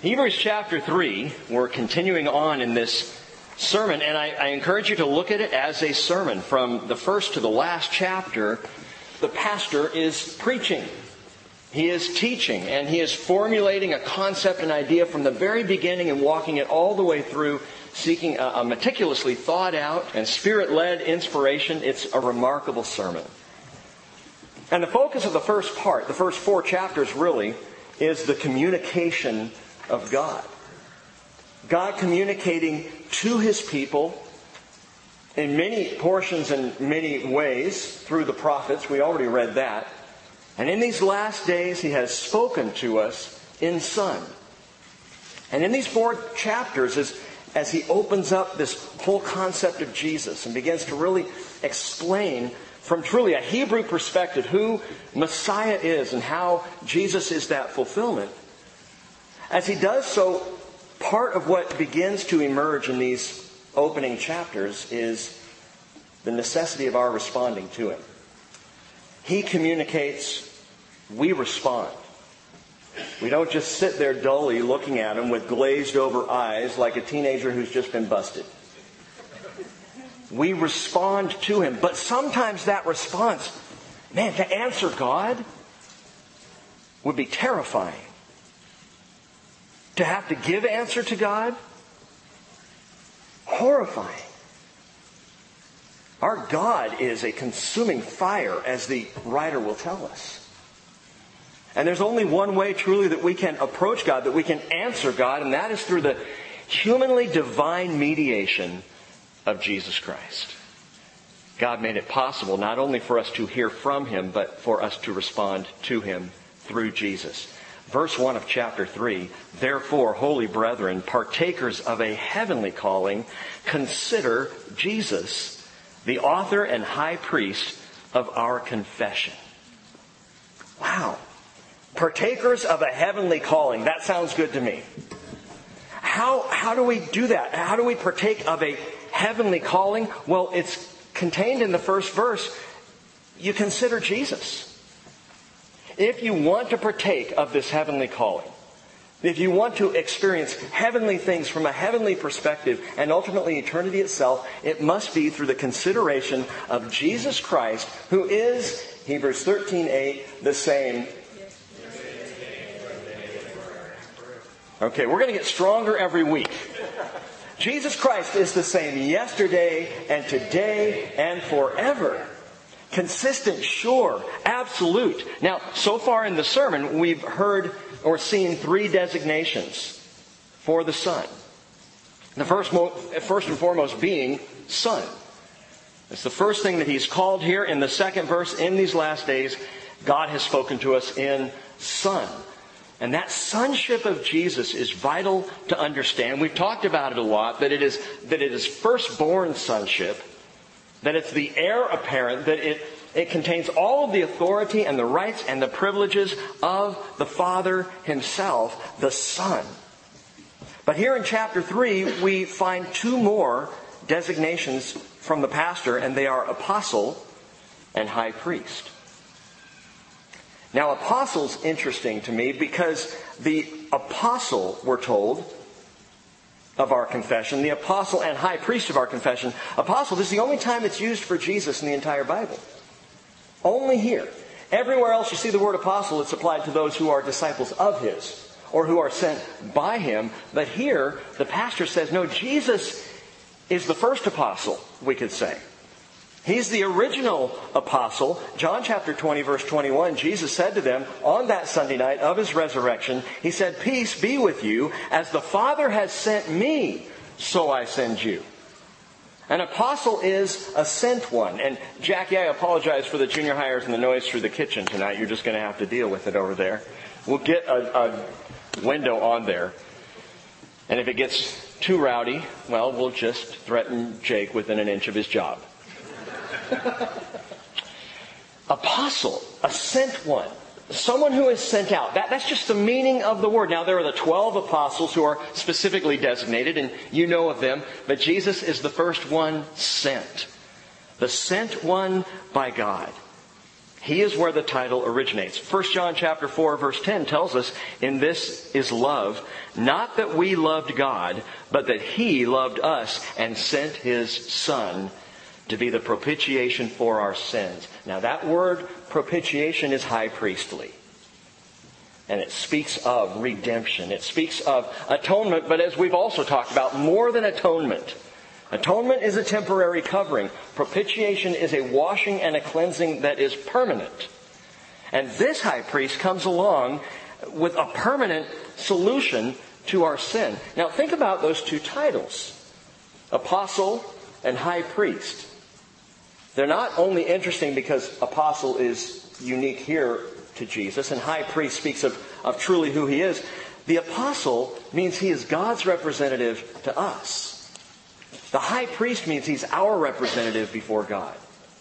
Hebrews chapter 3, we're continuing on in this sermon, and I encourage you to look at it as a sermon. From the first to the last chapter, the pastor is preaching. He is teaching, and he is formulating a concept, an idea from the very beginning and walking it all the way through, seeking a meticulously thought out and spirit-led inspiration. It's a remarkable sermon. And the focus of the first part, the first 4 chapters really, is the communication of God. God communicating to His people in many portions and many ways through the prophets. We already read that. And in these last days, He has spoken to us in Son. And in these 4 chapters, as He opens up this whole concept of Jesus and begins to really explain from truly a Hebrew perspective who Messiah is and how Jesus is that fulfillment, as He does so, part of what begins to emerge in these opening chapters is the necessity of our responding to Him. He communicates, we respond. We don't just sit there dully looking at Him with glazed over eyes like a teenager who's just been busted. We respond to Him. But sometimes that response, man, to answer God would be terrifying. To have to give answer to God, horrifying. Our God is a consuming fire, as the writer will tell us. And there's only one way truly that we can approach God, that we can answer God, and that is through the humanly divine mediation of Jesus Christ. God made it possible not only for us to hear from Him, but for us to respond to Him through Jesus. Verse 1 of chapter 3, therefore, holy brethren, partakers of a heavenly calling, consider Jesus, the author and high priest of our confession. Wow. Partakers of a heavenly calling. That sounds good to me. How do we do that? How do we partake of a heavenly calling? Well, it's contained in the first verse. You consider Jesus. If you want to partake of this heavenly calling, if you want to experience heavenly things from a heavenly perspective and ultimately eternity itself, it must be through the consideration of Jesus Christ, who is, Hebrews 13:8, the same. Okay, we're going to get stronger every week. Jesus Christ is the same yesterday and today and forever. Consistent, sure, absolute. Now, so far in the sermon, we've heard or seen 3 designations for the Son. The first and foremost being Son. It's the first thing that He's called here. In the second verse, in these last days, God has spoken to us in Son. And that sonship of Jesus is vital to understand. We've talked about it a lot, that it is firstborn sonship, that it's the heir apparent, that it contains all of the authority and the rights and the privileges of the Father Himself, the Son. But here in chapter 3, we find 2 more designations from the pastor, and they are apostle and high priest. Now, apostle's interesting to me because the apostle, we're told, of our confession, the apostle and high priest of our confession. Apostle, this is the only time it's used for Jesus in the entire Bible. Only here. Everywhere else you see the word apostle, it's applied to those who are disciples of His or who are sent by Him. But here, the pastor says, no, Jesus is the first apostle, we could say. He's the original apostle. John chapter 20, verse 21, Jesus said to them on that Sunday night of His resurrection, He said, peace be with you. As the Father has sent me, so I send you. An apostle is a sent one. And Jackie, I apologize for the junior hires and the noise through the kitchen tonight. You're just going to have to deal with it over there. We'll get a window on there. And if it gets too rowdy, well, we'll just threaten Jake within an inch of his job. Apostle, a sent one. Someone who is sent out. That's just the meaning of the word. Now, there are the 12 apostles who are specifically designated, and you know of them. But Jesus is the first one sent. The sent one by God. He is where the title originates. 1 John chapter 4, verse 10 tells us, "In this is love, not that we loved God, but that He loved us and sent His Son to be the propitiation for our sins." Now that word propitiation is high priestly. And it speaks of redemption. It speaks of atonement, but as we've also talked about, more than atonement. Atonement is a temporary covering. Propitiation is a washing and a cleansing that is permanent. And this high priest comes along with a permanent solution to our sin. Now think about those two titles, apostle and high priest. They're not only interesting because apostle is unique here to Jesus and high priest speaks of truly who he is. The apostle means he is God's representative to us. The high priest means he's our representative before God.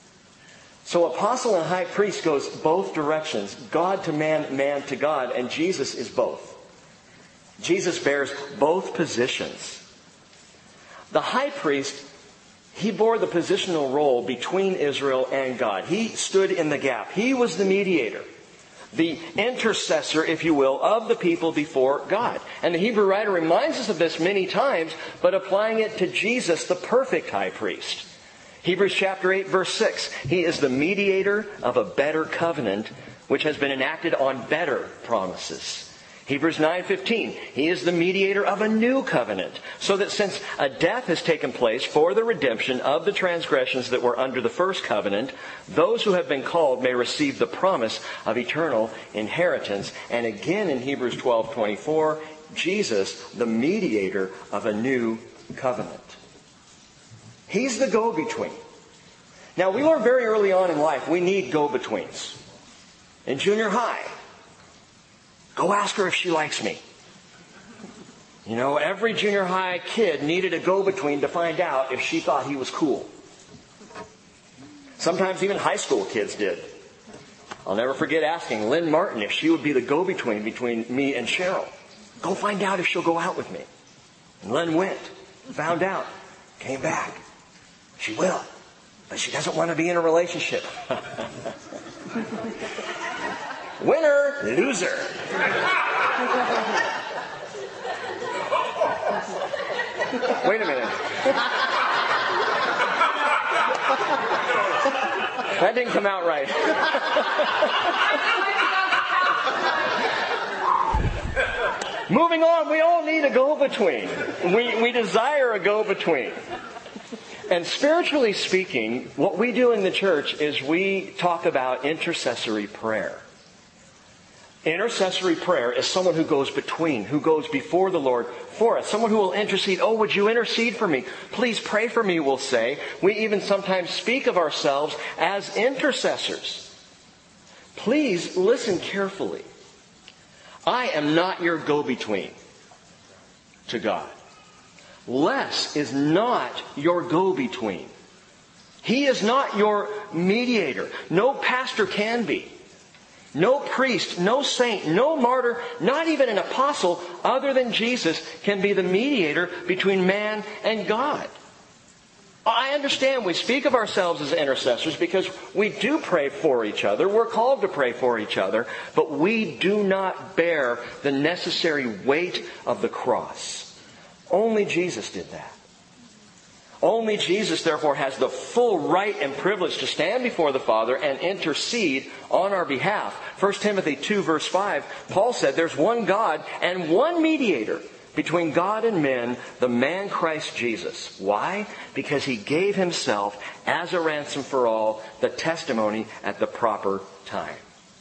So apostle and high priest goes both directions. God to man, man to God. And Jesus is both. Jesus bears both positions. The high priest, he bore the positional role between Israel and God. He stood in the gap. He was the mediator, the intercessor, if you will, of the people before God. And the Hebrew writer reminds us of this many times, but applying it to Jesus, the perfect high priest. Hebrews chapter 8, verse 6. He is the mediator of a better covenant, which has been enacted on better promises. Hebrews 9:15. He is the mediator of a new covenant, so that since a death has taken place for the redemption of the transgressions that were under the first covenant, those who have been called may receive the promise of eternal inheritance. And again in Hebrews 12:24, Jesus, the mediator of a new covenant. He's the go-between. Now we learn very early on in life we need go-betweens. In junior high, go ask her if she likes me. You know, every junior high kid needed a go-between to find out if she thought he was cool. Sometimes even high school kids did. I'll never forget asking Lynn Martin if she would be the go-between between me and Cheryl. Go find out if she'll go out with me. And Lynn went, found out, came back. She will, but she doesn't want to be in a relationship. Winner, loser. Wait a minute. That didn't come out right. Moving on, we all need a go-between. We desire a go-between. And spiritually speaking, what we do in the church is we talk about intercessory prayer. Intercessory prayer is someone who goes between, who goes before the Lord for us. Someone who will intercede. Oh, would you intercede for me? Please pray for me, we'll say. We even sometimes speak of ourselves as intercessors. Please listen carefully. I am not your go-between to God. Les is not your go-between. He is not your mediator. No pastor can be. No priest, no saint, no martyr, not even an apostle other than Jesus can be the mediator between man and God. I understand we speak of ourselves as intercessors because we do pray for each other. We're called to pray for each other, but we do not bear the necessary weight of the cross. Only Jesus did that. Only Jesus, therefore, has the full right and privilege to stand before the Father and intercede on our behalf. 1 Timothy 2, verse 5, Paul said, there's one God and one mediator between God and men, the man Christ Jesus. Why? Because He gave Himself as a ransom for all, the testimony at the proper time.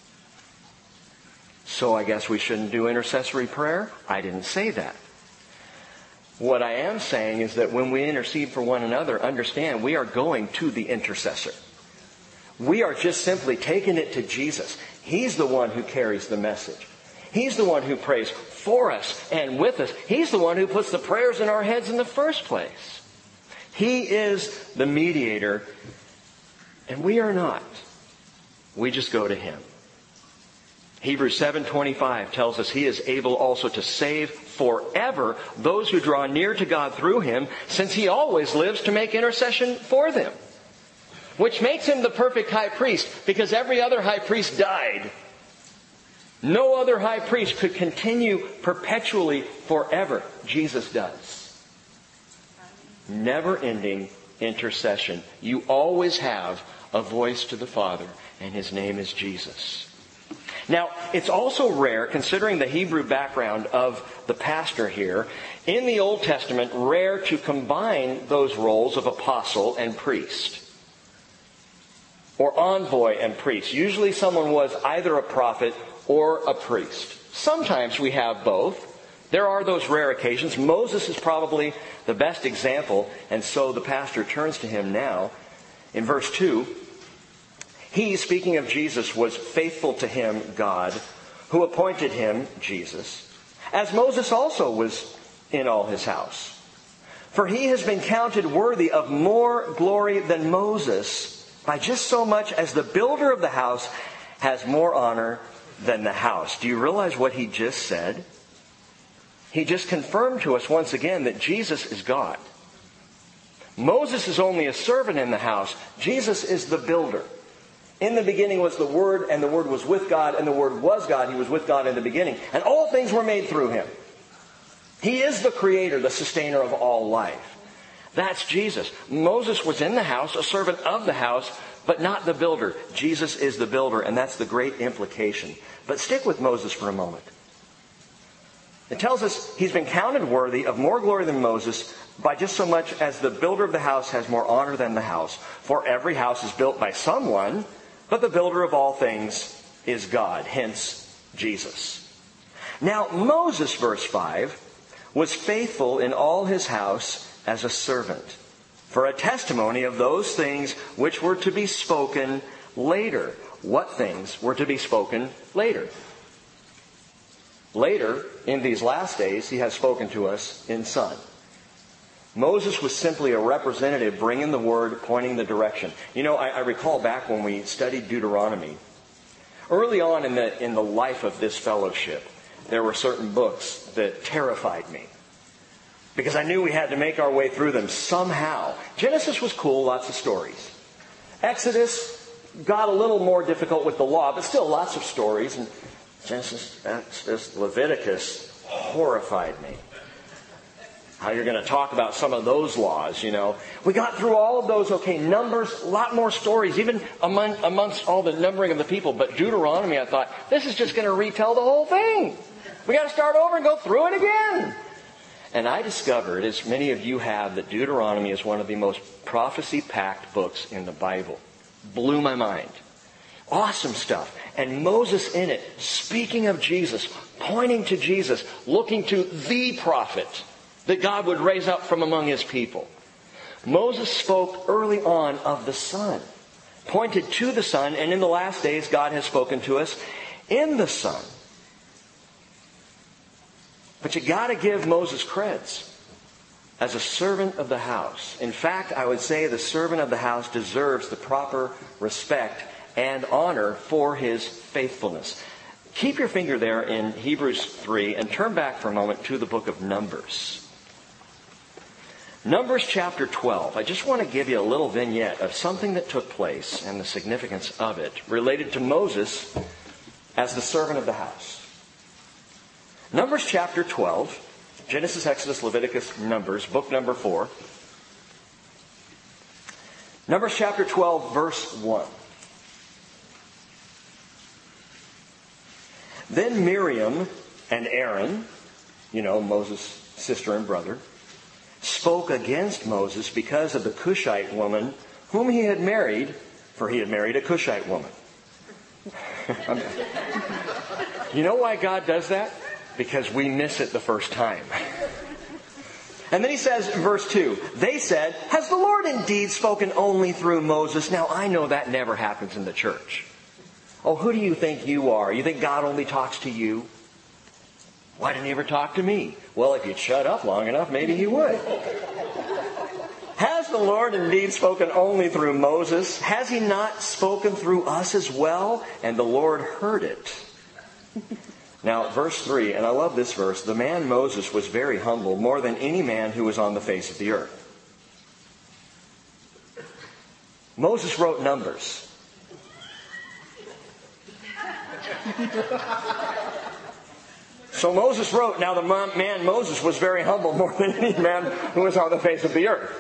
So I guess we shouldn't do intercessory prayer? I didn't say that. What I am saying is that when we intercede for one another, understand we are going to the intercessor. We are just simply taking it to Jesus. He's the one who carries the message. He's the one who prays for us and with us. He's the one who puts the prayers in our heads in the first place. He is the mediator, and we are not. We just go to Him. Hebrews 7:25 tells us He is able also to save forever those who draw near to God through Him, since He always lives to make intercession for them. which makes him the perfect high priest, because every other high priest died. No other high priest could continue perpetually forever. Jesus does. Never-ending intercession. You always have a voice to the Father, and His name is Jesus. Now, it's also rare, considering the Hebrew background of the pastor here, in the Old Testament, rare to combine those roles of apostle and priest, or envoy and priest. Usually someone was either a prophet or a priest. Sometimes we have both. There are those rare occasions. Moses is probably the best example, and so the pastor turns to him now. In verse 2, he, speaking of Jesus, was faithful to him, God, who appointed him, Jesus, as Moses also was in all his house. For he has been counted worthy of more glory than Moses, by just so much as the builder of the house has more honor than the house. Do you realize what he just said? He just confirmed to us once again that Jesus is God. Moses is only a servant in the house. Jesus is the builder. In the beginning was the Word, and the Word was with God, and the Word was God. He was with God in the beginning. And all things were made through Him. He is the creator, the sustainer of all life. That's Jesus. Moses was in the house, a servant of the house, but not the builder. Jesus is the builder, and that's the great implication. But stick with Moses for a moment. It tells us he's been counted worthy of more glory than Moses by just so much as the builder of the house has more honor than the house. For every house is built by someone, but the builder of all things is God, hence Jesus. Now Moses, verse 5, was faithful in all his house as a servant, for a testimony of those things which were to be spoken later. What things were to be spoken later? Later, in these last days, He has spoken to us in Son. Moses was simply a representative bringing the Word, pointing the direction. You know, I recall back when we studied Deuteronomy, early on in the life of this fellowship, there were certain books that terrified me, because I knew we had to make our way through them somehow. Genesis was cool, lots of stories. Exodus got a little more difficult with the law, but still lots of stories. And Genesis, Exodus, Leviticus horrified me. How you're going to talk about some of those laws, you know. We got through all of those, okay. Numbers, a lot more stories, even amongst all the numbering of the people. But Deuteronomy, I thought, this is just going to retell the whole thing. We got to start over and go through it again. And I discovered, as many of you have, that Deuteronomy is one of the most prophecy-packed books in the Bible. Blew my mind. Awesome stuff. And Moses in it, speaking of Jesus, pointing to Jesus, looking to the prophet that God would raise up from among His people. Moses spoke early on of the Son, pointed to the Son, and in the last days God has spoken to us in the Son. But you got to give Moses creds as a servant of the house. In fact, I would say the servant of the house deserves the proper respect and honor for his faithfulness. Keep your finger there in Hebrews 3 and turn back for a moment to the book of Numbers. Numbers chapter 12. I just want to give you a little vignette of something that took place and the significance of it related to Moses as the servant of the house. Numbers chapter 12, Genesis, Exodus, Leviticus, Numbers, book number 4. Numbers chapter 12, verse 1. Then Miriam and Aaron, you know, Moses' sister and brother, spoke against Moses because of the Cushite woman whom he had married, for he had married a Cushite woman. You know why God does that? Because we miss it the first time. And then he says in verse 2, they said, has the Lord indeed spoken only through Moses? Now I know that never happens in the church. Oh, who do you think you are? You think God only talks to you? Why didn't He ever talk to me? Well, if you'd shut up long enough, maybe He would. Has the Lord indeed spoken only through Moses? Has He not spoken through us as well? And the Lord heard it. Now, verse 3, and I love this verse. The man Moses was very humble, more than any man who was on the face of the earth. Moses wrote Numbers. So Moses wrote, now the man Moses was very humble, more than any man who was on the face of the earth.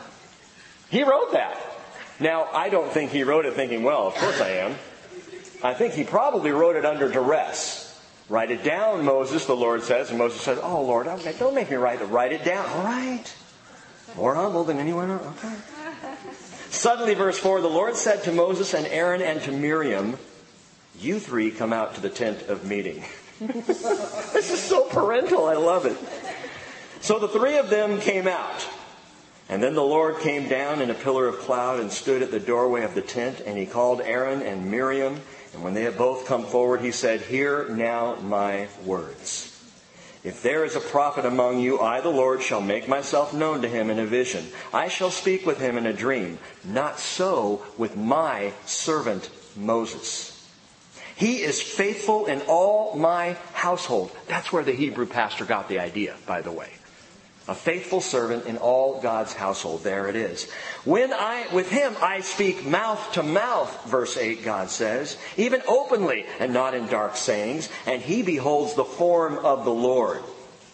He wrote that. Now, I don't think he wrote it thinking, well, of course I am. I think he probably wrote it under duress. Write it down, Moses, the Lord says. And Moses says, oh, Lord, don't make me write it down. All right. More humble than anyone else. Okay. Suddenly, verse 4, the Lord said to Moses and Aaron and to Miriam, you three come out to the tent of meeting. This is so parental. I love it. So the three of them came out. And then the Lord came down in a pillar of cloud and stood at the doorway of the tent. And he called Aaron and Miriam. And when they had both come forward, he said, hear now my words. If there is a prophet among you, I, the Lord, shall make myself known to him in a vision. I shall speak with him in a dream. Not so with my servant Moses. He is faithful in all my household. That's where the Hebrew pastor got the idea, by the way. A faithful servant in all God's household. There it is. With him I speak mouth to mouth, verse 8, God says, even openly and not in dark sayings, and he beholds the form of the Lord.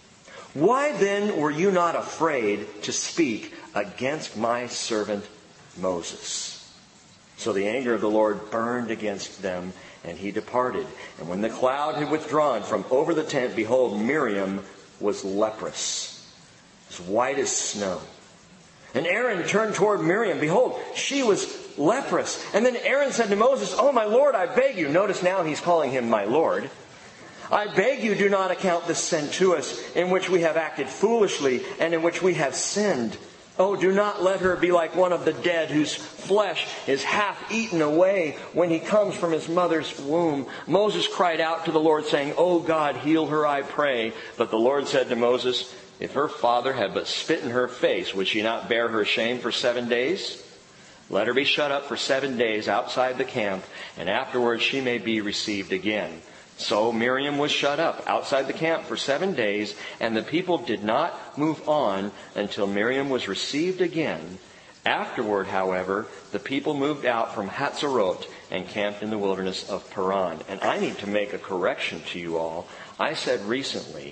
Why then were you not afraid to speak against my servant Moses? So the anger of the Lord burned against them, and he departed. And when the cloud had withdrawn from over the tent, behold, Miriam was leprous, as white as snow. And Aaron turned toward Miriam. Behold, she was leprous. And then Aaron said to Moses, oh, my Lord, I beg you. Notice now he's calling him my Lord. I beg you, do not account this sin to us, in which we have acted foolishly and in which we have sinned. Oh, do not let her be like one of the dead whose flesh is half eaten away when he comes from his mother's womb. Moses cried out to the Lord, saying, oh God, heal her, I pray. But the Lord said to Moses, if her father had but spit in her face, would she not bear her shame for 7 days? Let her be shut up for 7 days outside the camp, and afterwards she may be received again. So Miriam was shut up outside the camp for 7 days, and the people did not move on until Miriam was received again. Afterward, however, the people moved out from Hatzerot and camped in the wilderness of Paran. And I need to make a correction to you all. I said recently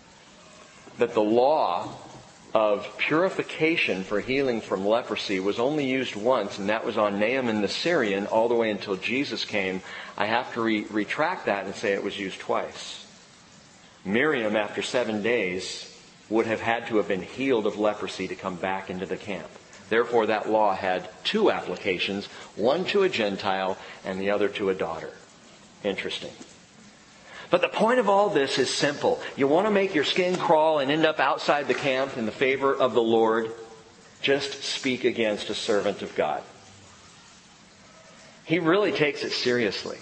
that the law of purification for healing from leprosy was only used once, and that was on Naaman the Syrian all the way until Jesus came. I have to retract that and say it was used twice. Miriam, after 7 days, would have had to have been healed of leprosy to come back into the camp. Therefore, that law had 2 applications, one to a Gentile and the other to a daughter. Interesting. But the point of all this is simple. You want to make your skin crawl and end up outside the camp in the favor of the Lord? Just speak against a servant of God. He really takes it seriously.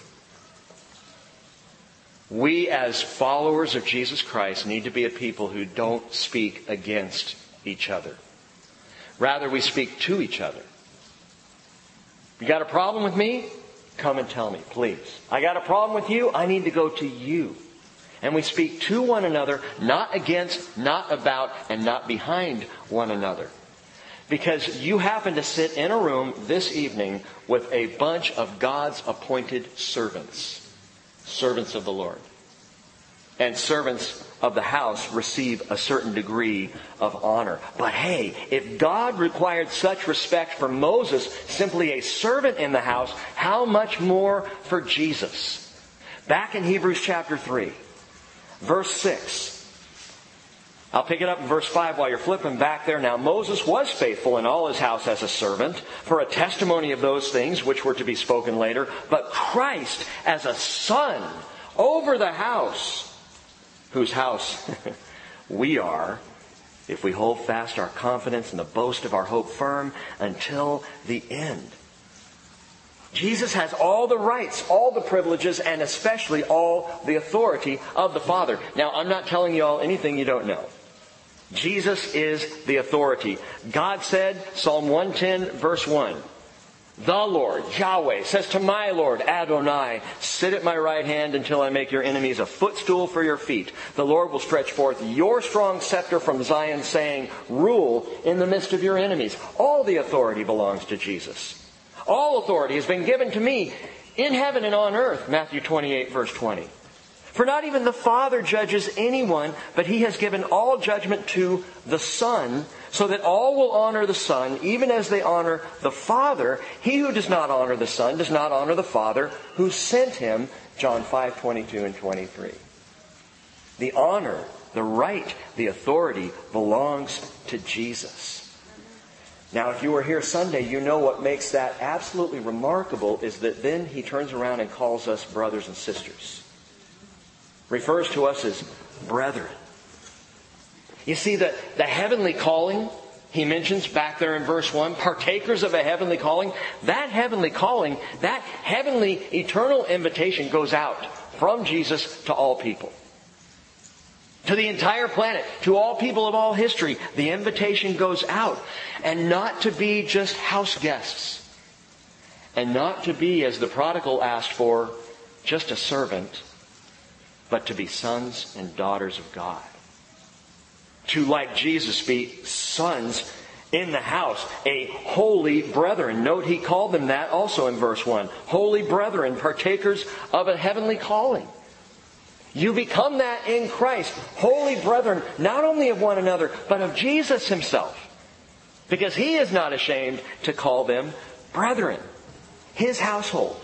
We as followers of Jesus Christ need to be a people who don't speak against each other. Rather, we speak to each other. You got a problem with me? Come and tell me, please. I got a problem with you? I need to go to you. And we speak to one another, not against, not about, and not behind one another. Because you happen to sit in a room this evening with a bunch of God's appointed servants. Servants of the Lord. And servants of the house receive a certain degree of honor. But hey, if God required such respect for Moses, simply a servant in the house, how much more for Jesus? Back in Hebrews chapter 3, verse 6. I'll pick it up in verse 5 while you're flipping back there. Now Moses was faithful in all his house as a servant for a testimony of those things which were to be spoken later. But Christ as a son over the house, whose house we are, if we hold fast our confidence and the boast of our hope firm until the end. Jesus has all the rights, all the privileges, and especially all the authority of the Father. Now, I'm not telling you all anything you don't know. Jesus is the authority. God said, Psalm 110, verse 1, the Lord, Yahweh, says to my Lord, Adonai, sit at my right hand until I make your enemies a footstool for your feet. The Lord will stretch forth your strong scepter from Zion, saying, rule in the midst of your enemies. All the authority belongs to Jesus. All authority has been given to me in heaven and on earth. Matthew 28, verse 20. For not even the Father judges anyone, but He has given all judgment to the Son, so that all will honor the Son, even as they honor the Father. He who does not honor the Son does not honor the Father who sent Him. John 5, 22 and 23. The honor, the right, the authority belongs to Jesus. Now, if you were here Sunday, you know what makes that absolutely remarkable is that then He turns around and calls us brothers and sisters. Refers to us as brethren. You see, the heavenly calling He mentions back there in verse 1, partakers of a heavenly calling. That heavenly calling, that heavenly eternal invitation goes out from Jesus to all people. To the entire planet, to all people of all history, the invitation goes out. And not to be just house guests. And not to be, as the prodigal asked for, just a servant, but to be sons and daughters of God. To, like Jesus, be sons in the house, a holy brethren. Note He called them that also in verse 1. Holy brethren, partakers of a heavenly calling. You become that in Christ. Holy brethren, not only of one another, but of Jesus Himself. Because He is not ashamed to call them brethren. His household.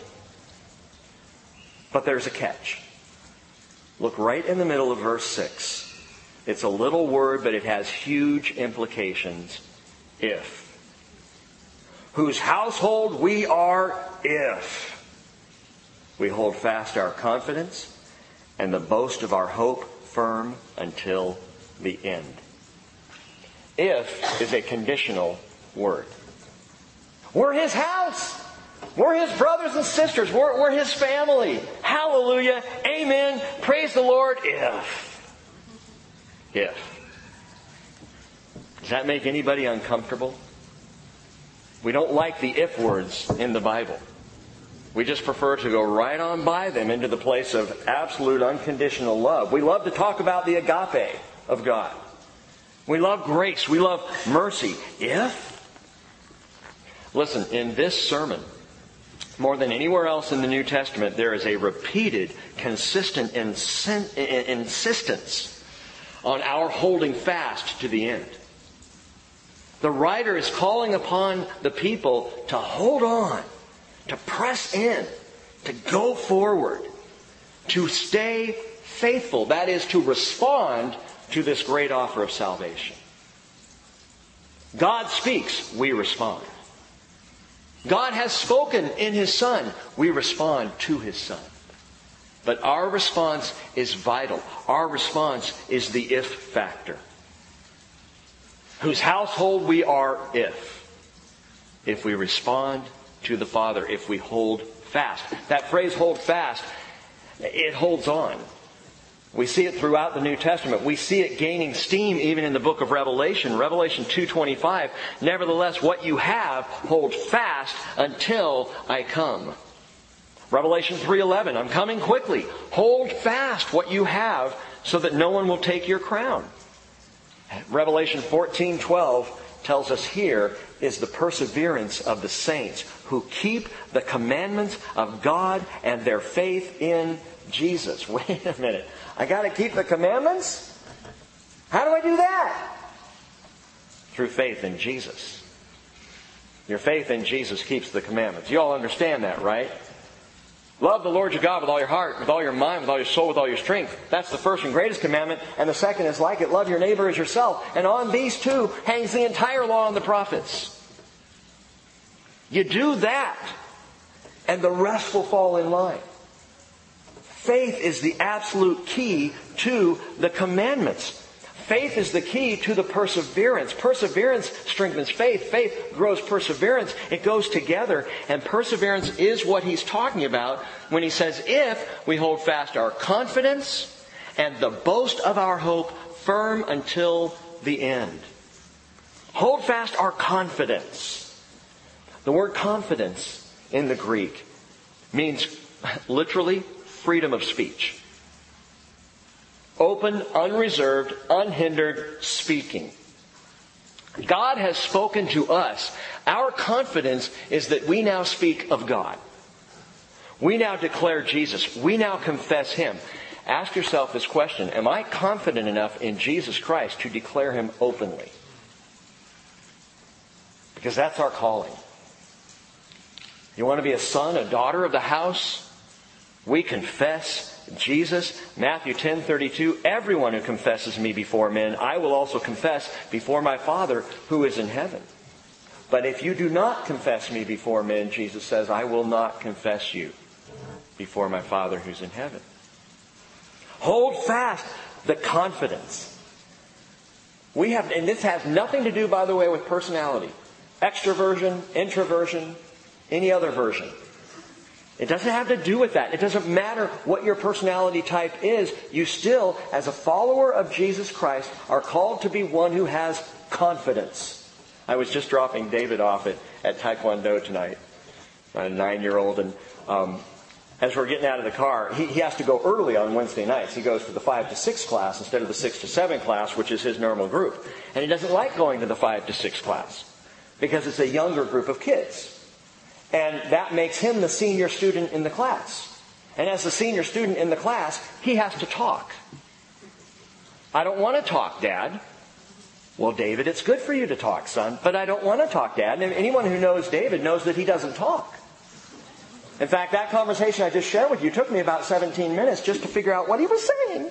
But there's a catch. Look right in the middle of verse 6. It's a little word, but it has huge implications. If. Whose household we are if. We hold fast our confidence and the boast of our hope firm until the end. If is a conditional word. We're His house. We're His brothers and sisters. We're His family. Hallelujah. Amen. Praise the Lord. If. Does that make anybody uncomfortable? We don't like the if words in the Bible. We just prefer to go right on by them into the place of absolute unconditional love. We love to talk about the agape of God. We love grace. We love mercy. If? Listen, in this sermon, more than anywhere else in the New Testament, there is a repeated, consistent insistence on our holding fast to the end. The writer is calling upon the people to hold on, to press in, to go forward, to stay faithful. That is, to respond to this great offer of salvation. God speaks, we respond. God has spoken in His Son, we respond to His Son. But our response is vital. Our response is the if factor. Whose household we are if we respond to the Father, if we hold fast. That phrase, hold fast, it holds on. We see it throughout the New Testament. We see it gaining steam even in the book of Revelation. Revelation 2:25, nevertheless, what you have, hold fast until I come. Revelation 3:11, I'm coming quickly. Hold fast what you have so that no one will take your crown. Revelation 14:12 tells us here is the perseverance of the saints who keep the commandments of God and their faith in Jesus. Wait a minute. I got to keep the commandments? How do I do that? Through faith in Jesus. Your faith in Jesus keeps the commandments. You all understand that, right? Love the Lord your God with all your heart, with all your mind, with all your soul, with all your strength. That's the first and greatest commandment. And the second is like it. Love your neighbor as yourself. And on these two hangs the entire law and the prophets. You do that, and the rest will fall in line. Faith is the absolute key to the commandments. Faith is the key to the perseverance. Perseverance strengthens faith. Faith grows perseverance. It goes together. And perseverance is what he's talking about when he says, if we hold fast our confidence and the boast of our hope firm until the end. Hold fast our confidence. The word confidence in the Greek means literally freedom of speech. Open, unreserved, unhindered speaking. God has spoken to us. Our confidence is that we now speak of God. We now declare Jesus. We now confess Him. Ask yourself this question: am I confident enough in Jesus Christ to declare Him openly? Because that's our calling. You want to be a son, a daughter of the house? We confess Jesus. Matthew 10:32, everyone who confesses me before men, I will also confess before my Father who is in heaven. But if you do not confess me before men, Jesus says, I will not confess you before my Father who's in heaven. Hold fast the confidence. We have, and this has nothing to do, by the way, with personality. Extroversion, introversion, any other version. It doesn't have to do with that. It doesn't matter what your personality type is. You still, as a follower of Jesus Christ, are called to be one who has confidence. I was just dropping David off at Taekwondo tonight, a 9-year-old, and as we're getting out of the car, he has to go early on Wednesday nights. He goes to the 5 to 6 class instead of the 6 to 7 class, which is his normal group. And he doesn't like going to the 5 to 6 class because it's a younger group of kids. And that makes him the senior student in the class. And as the senior student in the class, he has to talk. I don't want to talk, Dad. Well, David, it's good for you to talk, son, but I don't want to talk, Dad. And anyone who knows David knows that he doesn't talk. In fact, that conversation I just shared with you took me about 17 minutes just to figure out what he was saying.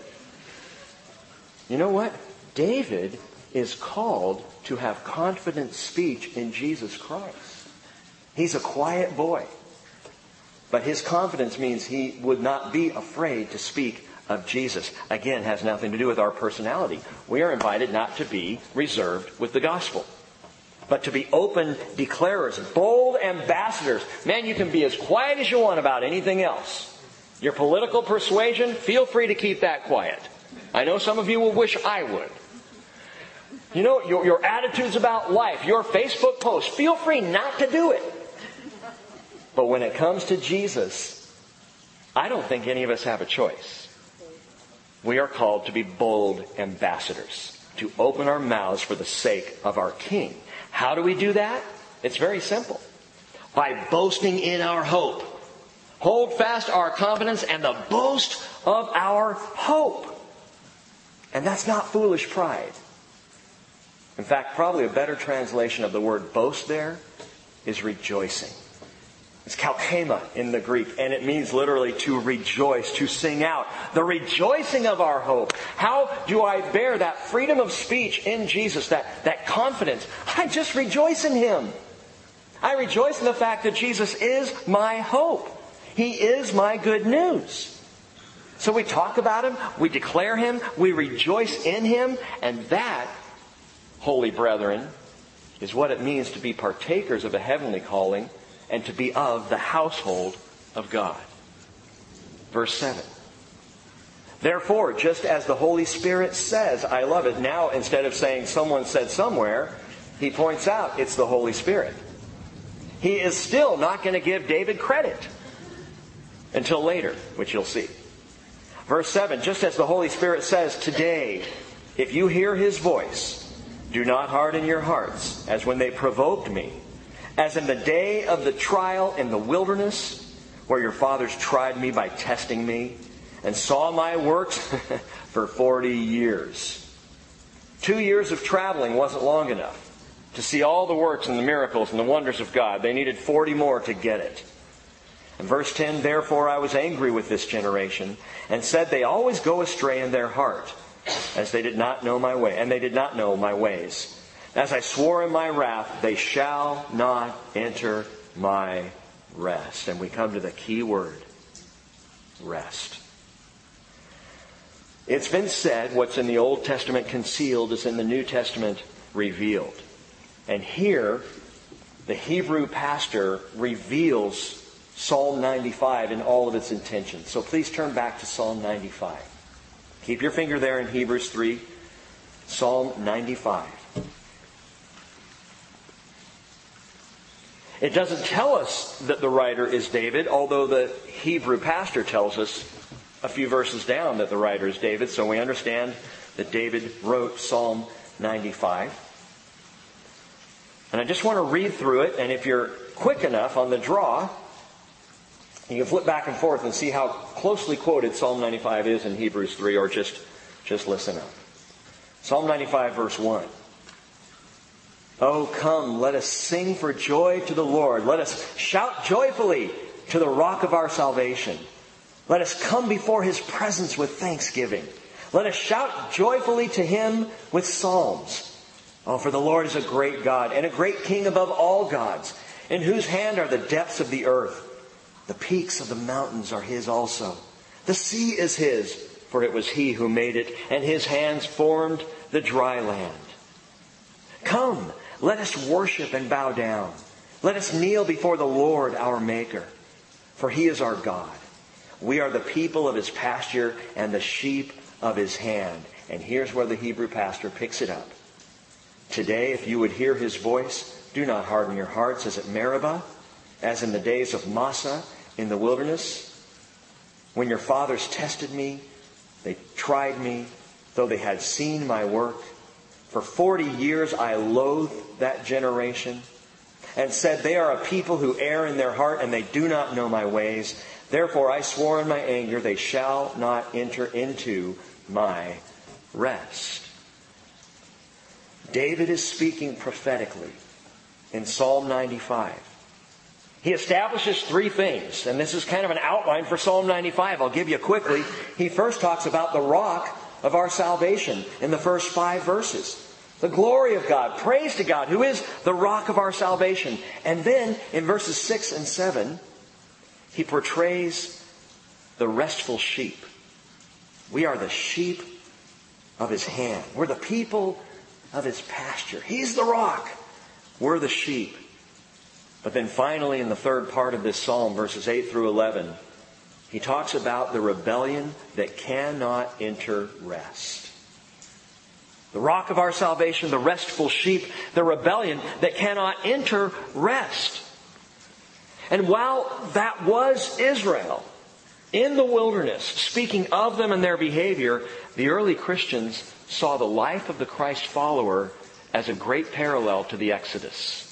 You know what? David is called to have confident speech in Jesus Christ. He's a quiet boy. But his confidence means he would not be afraid to speak of Jesus. Again, has nothing to do with our personality. We are invited not to be reserved with the gospel, but to be open declarers, bold ambassadors. Man, you can be as quiet as you want about anything else. Your political persuasion, feel free to keep that quiet. I know some of you will wish I would. You know, your attitudes about life, your Facebook posts, feel free not to do it. But when it comes to Jesus, I don't think any of us have a choice. We are called to be bold ambassadors, to open our mouths for the sake of our King. How do we do that? It's very simple. By boasting in our hope. Hold fast our confidence and the boast of our hope. And that's not foolish pride. In fact, probably a better translation of the word boast there is rejoicing. It's kalkema in the Greek, and it means literally to rejoice, to sing out. The rejoicing of our hope. How do I bear that freedom of speech in Jesus, that confidence? I just rejoice in Him. I rejoice in the fact that Jesus is my hope. He is my good news. So we talk about Him, we declare Him, we rejoice in Him, and that, holy brethren, is what it means to be partakers of a heavenly calling and to be of the household of God. Verse 7. Therefore, just as the Holy Spirit says, I love it. Now, instead of saying someone said somewhere, he points out it's the Holy Spirit. He is still not going to give David credit until later, which you'll see. Verse 7, just as the Holy Spirit says, today, if you hear His voice, do not harden your hearts, as when they provoked me, as in the day of the trial in the wilderness, where your fathers tried me by testing me, and saw my works for 40 years. 2 years of traveling wasn't long enough to see all the works and the miracles and the wonders of God. They needed 40 more to get it. And verse 10, therefore I was angry with this generation, and said they always go astray in their heart, as they did not know my way, and they did not know my ways. As I swore in my wrath, they shall not enter my rest. And we come to the key word, rest. It's been said, what's in the Old Testament concealed is in the New Testament revealed. And here, the Hebrew pastor reveals Psalm 95 in all of its intentions. So please turn back to Psalm 95. Keep your finger there in Hebrews 3. Psalm 95. It doesn't tell us that the writer is David, although the Hebrew pastor tells us a few verses down that the writer is David, so we understand that David wrote Psalm 95. And I just want to read through it, and if you're quick enough on the draw, you can flip back and forth and see how closely quoted Psalm 95 is in Hebrews 3, or just listen up. Psalm 95, verse 1. Oh, come, let us sing for joy to the Lord. Let us shout joyfully to the rock of our salvation. Let us come before His presence with thanksgiving. Let us shout joyfully to Him with psalms. Oh, for the Lord is a great God and a great King above all gods, in whose hand are the depths of the earth. The peaks of the mountains are His also. The sea is His, for it was He who made it, and His hands formed the dry land. Come, let us worship and bow down. Let us kneel before the Lord our Maker, for He is our God. We are the people of His pasture and the sheep of His hand. And here's where the Hebrew pastor picks it up. Today, if you would hear His voice, do not harden your hearts as at Meribah, as in the days of Massah in the wilderness, when your fathers tested me, they tried me, though they had seen my work. For 40 years I loathed that generation, and said, they are a people who err in their heart, and they do not know my ways. Therefore I swore in my anger, they shall not enter into my rest. David is speaking prophetically in Psalm 95. He establishes three things, and this is kind of an outline for Psalm 95. I'll give you quickly. He first talks about the rock of our salvation in the first 5 verses. The glory of God, praise to God, who is the rock of our salvation. And then in verses 6 and 7, he portrays the restful sheep. We are the sheep of His hand. We're the people of His pasture. He's the rock. We're the sheep. But then finally in the third part of this psalm, verses 8 through 11, he talks about the rebellion that cannot enter rest. The rock of our salvation, the restful sheep, the rebellion that cannot enter rest. And while that was Israel in the wilderness, speaking of them and their behavior, the early Christians saw the life of the Christ follower as a great parallel to the Exodus.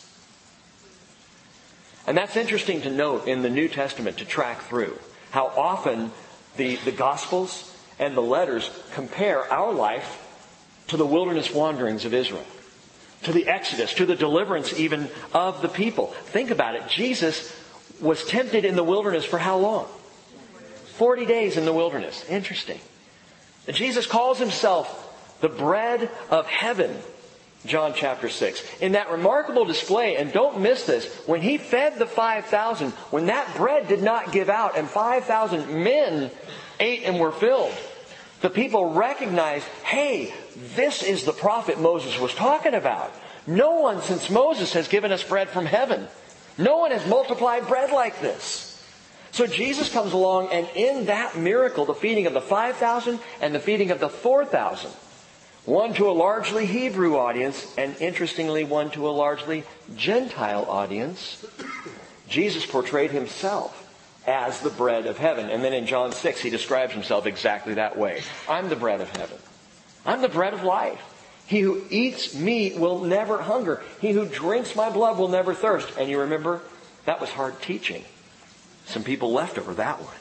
And that's interesting to note in the New Testament, to track through how often the Gospels and the letters compare our life to the wilderness wanderings of Israel, to the Exodus, to the deliverance even of the people. Think about it. Jesus was tempted in the wilderness for how long? 40 days in the wilderness. Interesting. Jesus calls Himself the bread of heaven, John chapter 6. In that remarkable display, and don't miss this, when He fed the 5,000, when that bread did not give out and 5,000 men ate and were filled, the people recognized, hey, this is the prophet Moses was talking about. No one since Moses has given us bread from heaven. No one has multiplied bread like this. So Jesus comes along, and in that miracle, the feeding of the 5,000 and the feeding of the 4,000, one to a largely Hebrew audience, and interestingly, one to a largely Gentile audience, Jesus portrayed Himself as the bread of heaven. And then in John 6, He describes Himself exactly that way. I'm the bread of heaven. I'm the bread of life. He who eats me will never hunger. He who drinks my blood will never thirst. And you remember, that was hard teaching. Some people left over that one.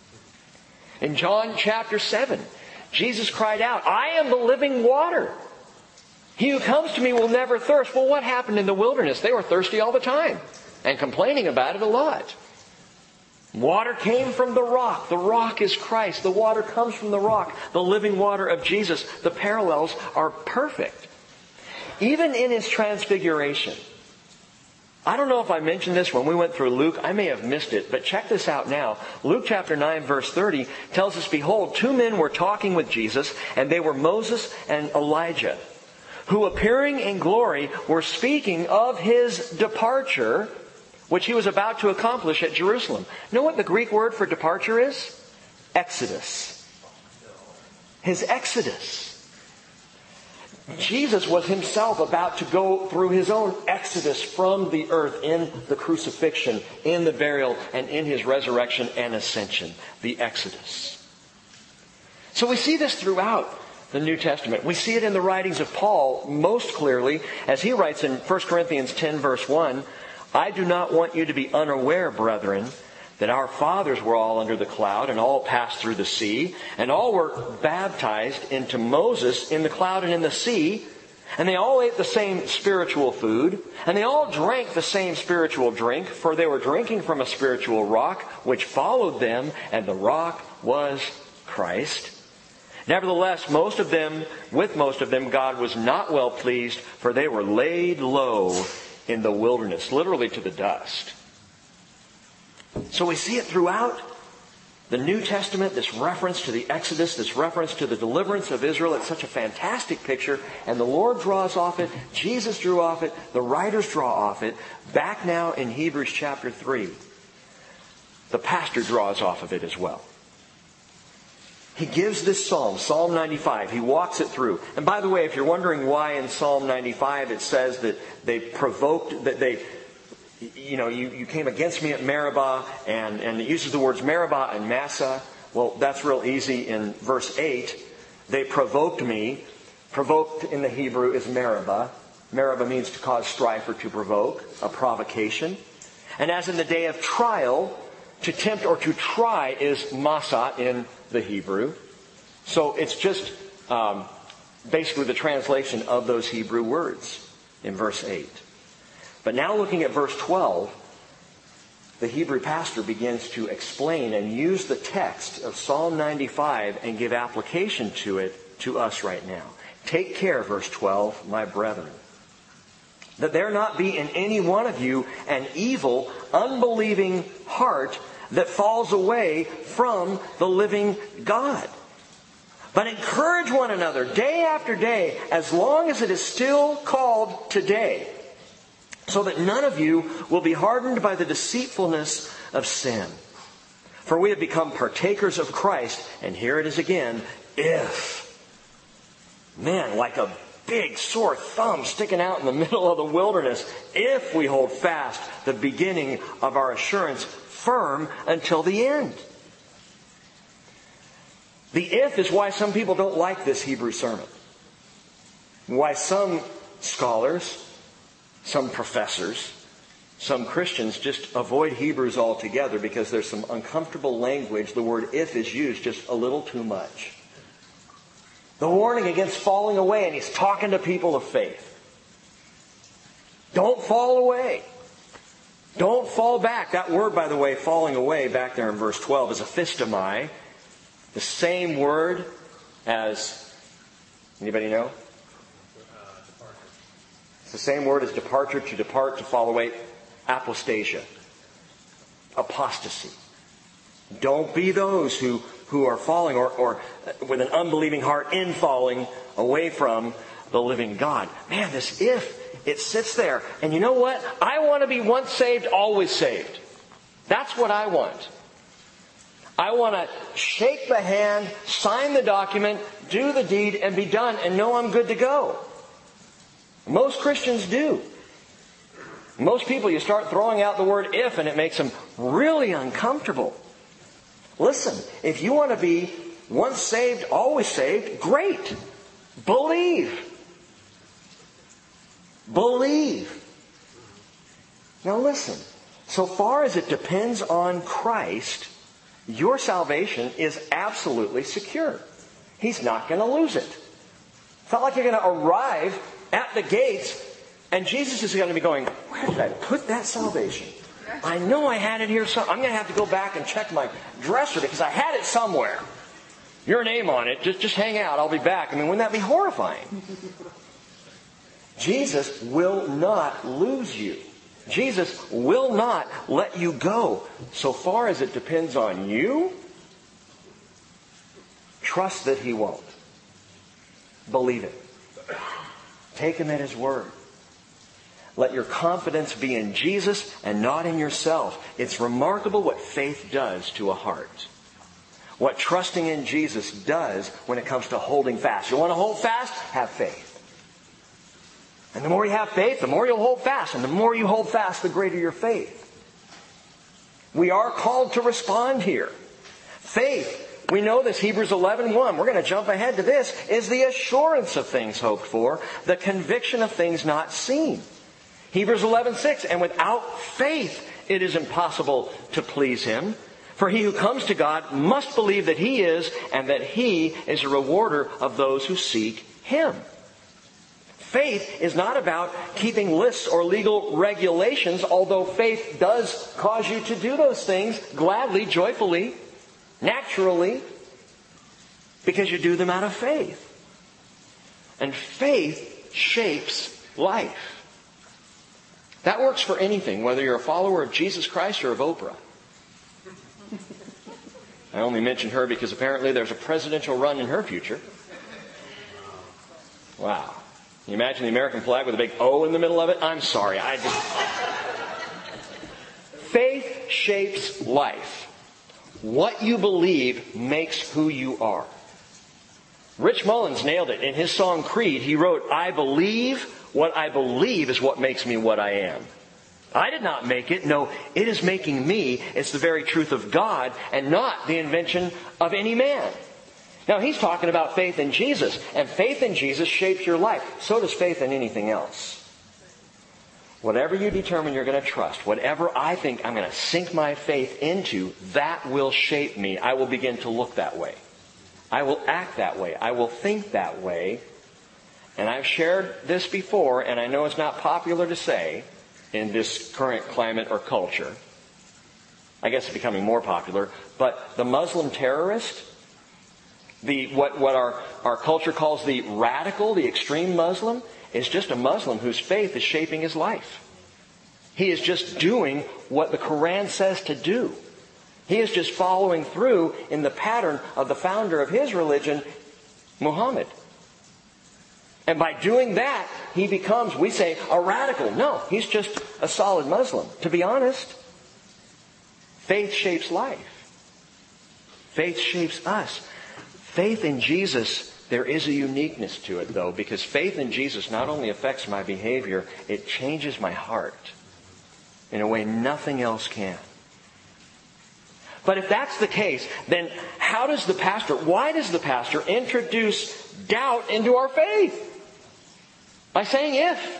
In John chapter 7, Jesus cried out, I am the living water. He who comes to me will never thirst. Well, what happened in the wilderness? They were thirsty all the time and complaining about it a lot. Water came from the rock. The rock is Christ. The water comes from the rock, the living water of Jesus. The parallels are perfect. Even in His transfiguration. I don't know if I mentioned this when we went through Luke. I may have missed it, but check this out now. Luke chapter 9 verse 30 tells us, behold, 2 men were talking with Jesus, and they were Moses and Elijah, who appearing in glory were speaking of His departure, which He was about to accomplish at Jerusalem. Know what the Greek word for departure is? Exodus. His exodus. Jesus was Himself about to go through His own exodus from the earth in the crucifixion, in the burial, and in His resurrection and ascension. The exodus. So we see this throughout the New Testament. We see it in the writings of Paul most clearly as he writes in 1 Corinthians 10 verse 1, I do not want you to be unaware, brethren, that our fathers were all under the cloud and all passed through the sea, and all were baptized into Moses in the cloud and in the sea, and they all ate the same spiritual food, and they all drank the same spiritual drink, for they were drinking from a spiritual rock which followed them, and the rock was Christ. Nevertheless, with most of them, God was not well pleased, for they were laid low in the wilderness, literally to the dust. So we see it throughout the New Testament, this reference to the Exodus, this reference to the deliverance of Israel. It's such a fantastic picture, and the Lord draws off it, Jesus drew off it, the writers draw off it. Back now in Hebrews chapter 3, the pastor draws off of it as well. He gives this psalm, Psalm 95. He walks it through. And by the way, if you're wondering why in Psalm 95 it says that you came against me at Meribah, and it uses the words Meribah and Massah. Well, that's real easy in verse 8. They provoked me. Provoked in the Hebrew is Meribah. Meribah means to cause strife or to provoke, a provocation. And as in the day of trial, to tempt or to try is Massah in the Hebrew. So it's just basically the translation of those Hebrew words in verse 8. But now looking at verse 12, the Hebrew pastor begins to explain and use the text of Psalm 95 and give application to it to us right now. Take care, verse 12, my brethren, that there not be in any one of you an evil, unbelieving heart that falls away from the living God. But encourage one another day after day, as long as it is still called today, so that none of you will be hardened by the deceitfulness of sin. For we have become partakers of Christ, and here it is again, if. Man, like a big sore thumb sticking out in the middle of the wilderness, if we hold fast the beginning of our assurance firm until the end. The if is why some people don't like this Hebrew sermon. Why some scholars, some professors, some Christians just avoid Hebrews altogether because there's some uncomfortable language. The word if is used just a little too much. The warning against falling away, and he's talking to people of faith. Don't fall away. Don't fall back. That word, by the way, falling away, back there in verse 12, is aphistomai. The same word as, anybody know? It's the same word as departure, to depart, to fall away. Apostasia. Apostasy. Don't be those who are falling or with an unbelieving heart in falling away from the living God. Man, this if, it sits there. And you know what? I want to be once saved, always saved. That's what I want. I want to shake the hand, sign the document, do the deed, and be done, and know I'm good to go. Most Christians do. Most people, you start throwing out the word if, and it makes them really uncomfortable. Listen, if you want to be once saved, always saved, great. Believe. Believe. Now listen, so far as it depends on Christ, your salvation is absolutely secure. He's not going to lose it. It's not like you're going to arrive at the gates and Jesus is going to be going, where did I put that salvation? I know I had it here. I'm going to have to go back and check my dresser because I had it somewhere. Your name on it. Just hang out. I'll be back. I mean, wouldn't that be horrifying? Jesus will not lose you. Jesus will not let you go. So far as it depends on you, trust that He won't. Believe it. Take Him at His word. Let your confidence be in Jesus and not in yourself. It's remarkable what faith does to a heart. What trusting in Jesus does when it comes to holding fast. You want to hold fast? Have faith. And the more you have faith, the more you'll hold fast. And the more you hold fast, the greater your faith. We are called to respond here. Faith We know this, Hebrews 11:1. We're going to jump ahead to this. Is the assurance of things hoped for, the conviction of things not seen. Hebrews 11:6. And without faith it is impossible to please Him. For he who comes to God must believe that He is, and that He is a rewarder of those who seek Him. Faith is not about keeping lists or legal regulations, although faith does cause you to do those things gladly, joyfully, naturally, because you do them out of faith. And faith shapes life. That works for anything, whether you're a follower of Jesus Christ or of Oprah. I only mentioned her because apparently there's a presidential run in her future. Wow. Can you imagine the American flag with a big O in the middle of it? I'm sorry. Faith shapes life. What you believe makes who you are. Rich Mullins nailed it. In his song Creed, he wrote, I believe what I believe is what makes me what I am. I did not make it. No, it is making me. It's the very truth of God and not the invention of any man. Now, he's talking about faith in Jesus. And faith in Jesus shapes your life. So does faith in anything else. Whatever you determine you're going to trust, whatever I think I'm going to sink my faith into, that will shape me. I will begin to look that way. I will act that way. I will think that way. And I've shared this before, and I know it's not popular to say in this current climate or culture. I guess it's becoming more popular. But the Muslim terrorist, what our culture calls the radical, the extreme Muslim, is just a Muslim whose faith is shaping his life. He is just doing what the Quran says to do. He is just following through in the pattern of the founder of his religion, Muhammad. And by doing that, he becomes, we say, a radical. No, he's just a solid Muslim. To be honest, faith shapes life. Faith shapes us. Faith in Jesus, there is a uniqueness to it, though, because faith in Jesus not only affects my behavior, it changes my heart in a way nothing else can. But if that's the case, then why does the pastor introduce doubt into our faith? By saying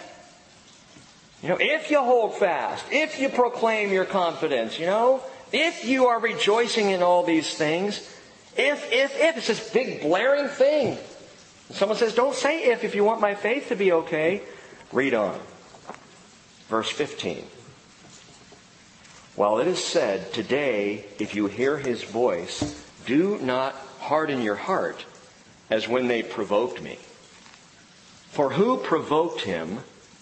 if you hold fast, if you proclaim your confidence, if you are rejoicing in all these things, if, it's this big blaring thing. Someone says, don't say if you want my faith to be okay. Read on. Verse 15. While it is said, today, if you hear His voice, do not harden your heart as when they provoked me. For who provoked him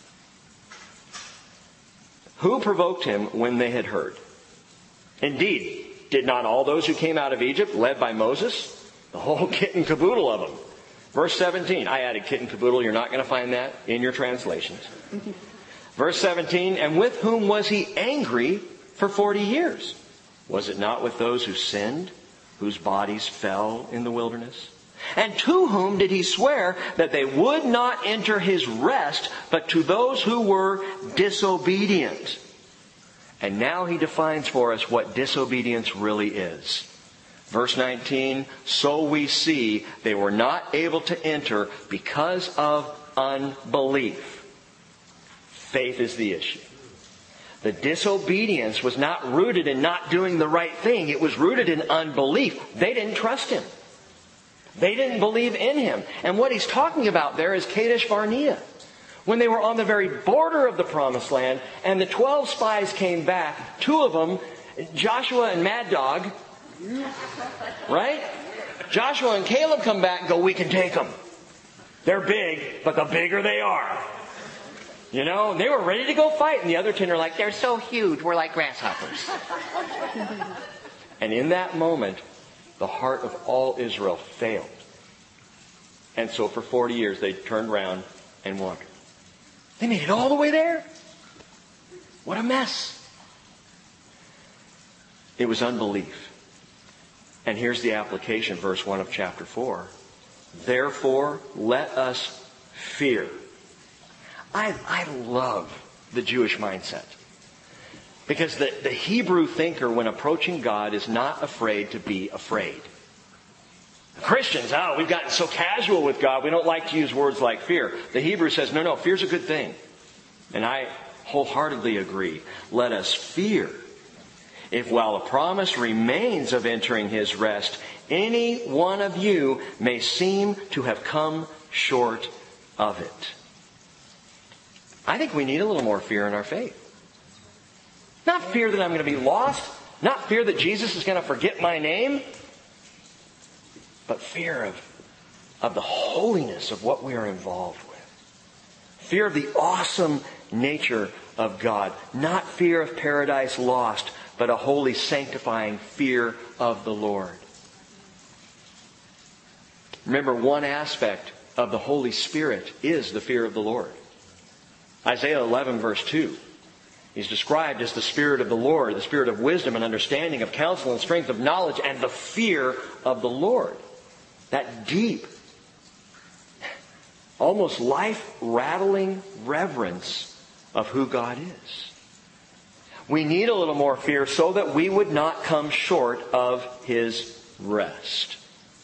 when they had heard? Indeed, did not all those who came out of Egypt, led by Moses? The whole kit and caboodle of them. Verse 17. I added kit and caboodle. You're not going to find that in your translations. Verse 17. And with whom was He angry for 40 years? Was it not with those who sinned, whose bodies fell in the wilderness? And to whom did He swear that they would not enter His rest, but to those who were disobedient? And now He defines for us what disobedience really is. Verse 19, so we see they were not able to enter because of unbelief. Faith is the issue. The disobedience was not rooted in not doing the right thing. It was rooted in unbelief. They didn't trust Him. They didn't believe in Him. And what he's talking about there is Kadesh Barnea. When they were on the very border of the Promised Land, and the 12 spies came back, 2 of them, Joshua and Mad Dog, right? Joshua and Caleb come back and go, we can take them. They're big, but the bigger they are. They were ready to go fight, and the other 10 are like, they're so huge, we're like grasshoppers. And in that moment, the heart of all Israel failed. And so for 40 years they turned around and wandered. They made it all the way there. What a mess. It was unbelief. And here's the application, verse 1 of chapter 4. Therefore, let us fear. I love the Jewish mindset. Because the Hebrew thinker, when approaching God, is not afraid to be afraid. Christians, we've gotten so casual with God, we don't like to use words like fear. The Hebrew says, no, fear's a good thing. And I wholeheartedly agree. Let us fear, if while a promise remains of entering His rest, any one of you may seem to have come short of it. I think we need a little more fear in our faith. Not fear that I'm going to be lost. Not fear that Jesus is going to forget my name. But fear of the holiness of what we are involved with. Fear of the awesome nature of God. Not fear of paradise lost, but a holy, sanctifying fear of the Lord. Remember, one aspect of the Holy Spirit is the fear of the Lord. Isaiah 11 verse 2. He's described as the Spirit of the Lord, the Spirit of wisdom and understanding, of counsel and strength, of knowledge, and the fear of the Lord. That deep, almost life-rattling reverence of who God is. We need a little more fear so that we would not come short of His rest.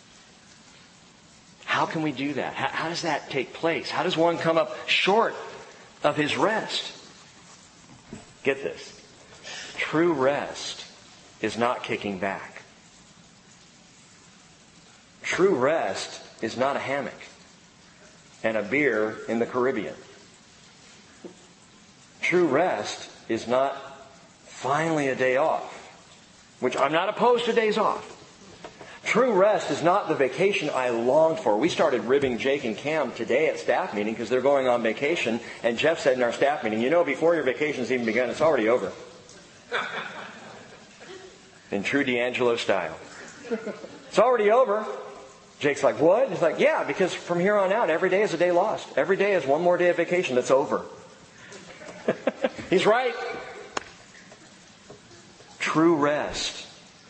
How can we do that? How does that take place? How does one come up short of His rest? Get this. True rest is not kicking back. True rest is not a hammock and a beer in the Caribbean. True rest is not finally a day off, which I'm not opposed to days off. True rest is not the vacation I longed for. We started ribbing Jake and Cam today at staff meeting because they're going on vacation. And Jeff said in our staff meeting, before your vacation's even begun, it's already over. In true D'Angelo style. It's already over. Jake's like, what? He's like, yeah, because from here on out, every day is a day lost. Every day is one more day of vacation that's over. He's right. True rest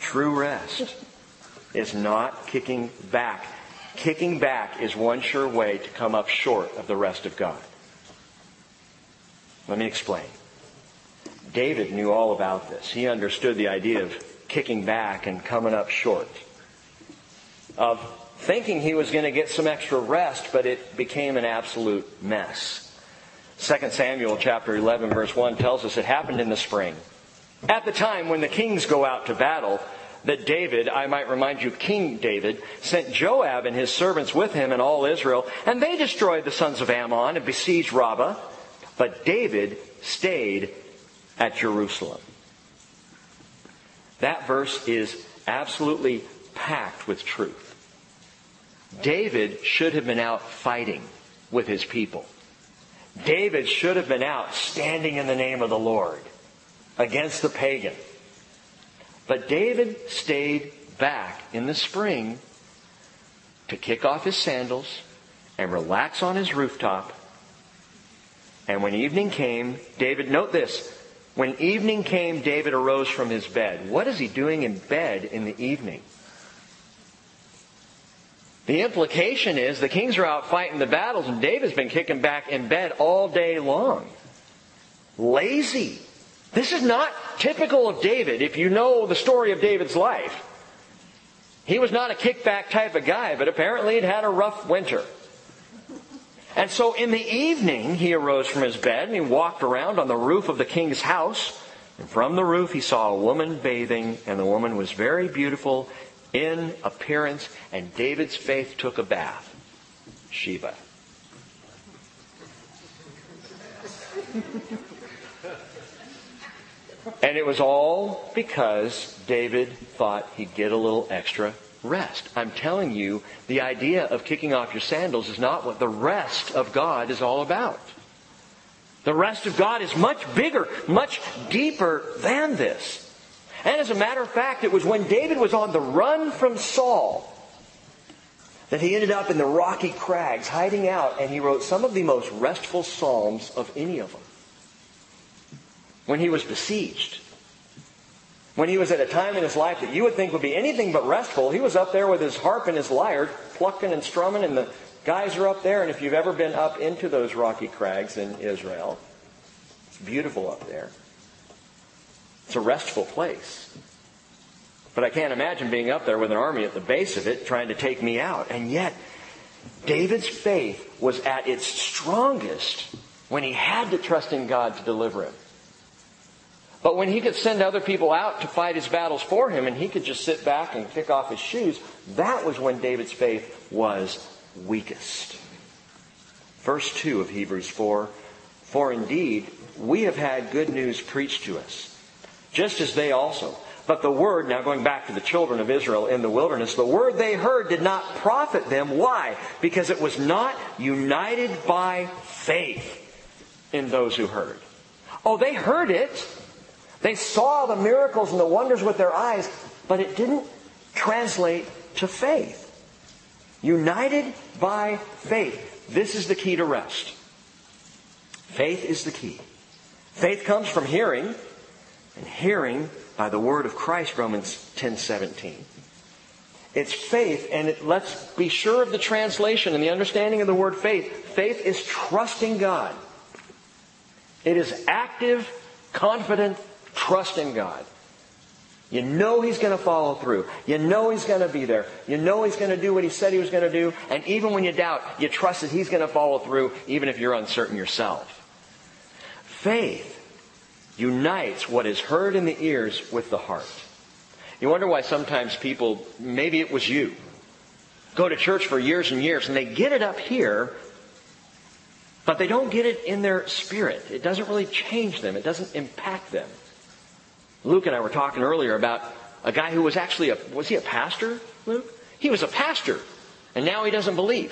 is not kicking back. Kicking back is one sure way to come up short of the rest of God. Let me explain. David knew all about this. He understood the idea of kicking back and coming up short. Of thinking he was going to get some extra rest, but it became an absolute mess. 2 Samuel chapter 11 verse 1 tells us it happened in the spring. At the time when the kings go out to battle, that David, I might remind you, King David, sent Joab and his servants with him and all Israel, and they destroyed the sons of Ammon and besieged Rabbah. But David stayed at Jerusalem. That verse is absolutely packed with truth. David should have been out fighting with his people. David should have been out standing in the name of the Lord against the pagan. But David stayed back in the spring to kick off his sandals and relax on his rooftop. And when evening came, note this, when evening came, David arose from his bed. What is he doing in bed in the evening? The implication is the kings are out fighting the battles and David's been kicking back in bed all day long. Lazy. This is not typical of David. If you know the story of David's life, he was not a kickback type of guy, but apparently he'd had a rough winter. And so in the evening, he arose from his bed and he walked around on the roof of the king's house. And from the roof, he saw a woman bathing, and the woman was very beautiful in appearance, and David's faith took a bath. Sheba. And it was all because David thought he'd get a little extra rest. I'm telling you, the idea of kicking off your sandals is not what the rest of God is all about. The rest of God is much bigger, much deeper than this. And as a matter of fact, it was when David was on the run from Saul that he ended up in the rocky crags, hiding out, and he wrote some of the most restful psalms of any of them. When he was besieged, when he was at a time in his life that you would think would be anything but restful, he was up there with his harp and his lyre, plucking and strumming, and the guys are up there. And if you've ever been up into those rocky crags in Israel, it's beautiful up there. It's a restful place. But I can't imagine being up there with an army at the base of it trying to take me out. And yet, David's faith was at its strongest when he had to trust in God to deliver him. But when he could send other people out to fight his battles for him and he could just sit back and kick off his shoes, that was when David's faith was weakest. Verse 2 of Hebrews 4, "For indeed we have had good news preached to us, just as they also. But the word," now going back to the children of Israel in the wilderness, "the word they heard did not profit them." Why? Because it was not united by faith in those who heard. Oh, they heard it. They saw the miracles and the wonders with their eyes, but it didn't translate to faith. United by faith. This is the key to rest. Faith is the key. Faith comes from hearing, and hearing by the word of Christ, Romans 10:17. It's faith, and let's be sure of the translation and the understanding of the word faith. Faith is trusting God. It is active, confident trust in God. You know He's going to follow through. You know He's going to be there. You know He's going to do what He said He was going to do. And even when you doubt, you trust that He's going to follow through, even if you're uncertain yourself. Faith unites what is heard in the ears with the heart. You wonder why sometimes people, maybe it was you, go to church for years and years and they get it up here, but they don't get it in their spirit. It doesn't really change them. It doesn't impact them. Luke and I were talking earlier about a guy who was actually was he a pastor, Luke? He was a pastor, and now he doesn't believe.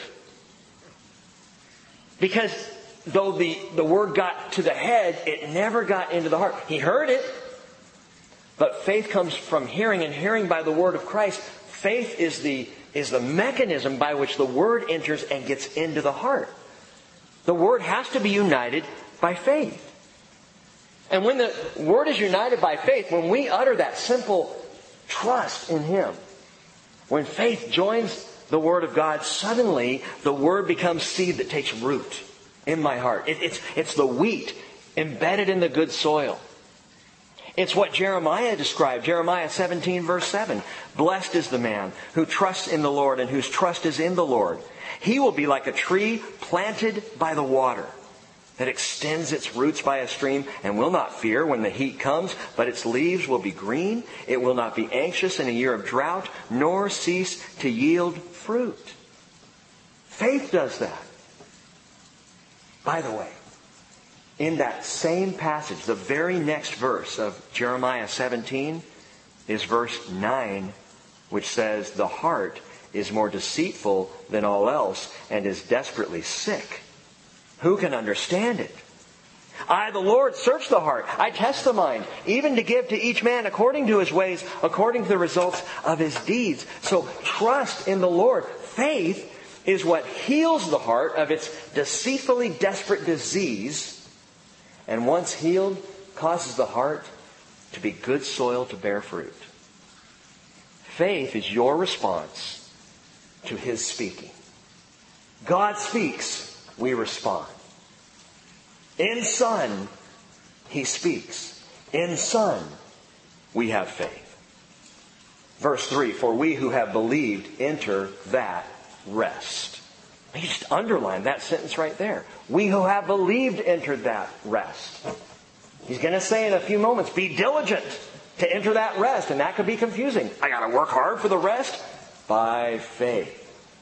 Because though the word got to the head, it never got into the heart. He heard it, but faith comes from hearing, and hearing by the word of Christ. Faith is the mechanism by which the word enters and gets into the heart. The word has to be united by faith. And when the word is united by faith, when we utter that simple trust in Him, when faith joins the word of God, suddenly the word becomes seed that takes root in my heart. It's the wheat embedded in the good soil. It's what Jeremiah described. Jeremiah 17 verse 7. "Blessed is the man who trusts in the Lord and whose trust is in the Lord. He will be like a tree planted by the water that extends its roots by a stream and will not fear when the heat comes, but its leaves will be green. It will not be anxious in a year of drought, nor cease to yield fruit." Faith does that. By the way, in that same passage, the very next verse of Jeremiah 17 is verse 9, which says, "The heart is more deceitful than all else and is desperately sick. Who can understand it? I, the Lord, search the heart. I test the mind, even to give to each man according to his ways, according to the results of his deeds." So trust in the Lord. Faith is what heals the heart of its deceitfully desperate disease, and once healed, causes the heart to be good soil to bear fruit. Faith is your response to His speaking. God speaks, we respond. In Son, He speaks. In Son, we have faith. Verse 3, "For we who have believed enter that rest." You just underline that sentence right there. We who have believed entered that rest. He's going to say in a few moments, be diligent to enter that rest. And that could be confusing. I got to work hard for the rest? By faith.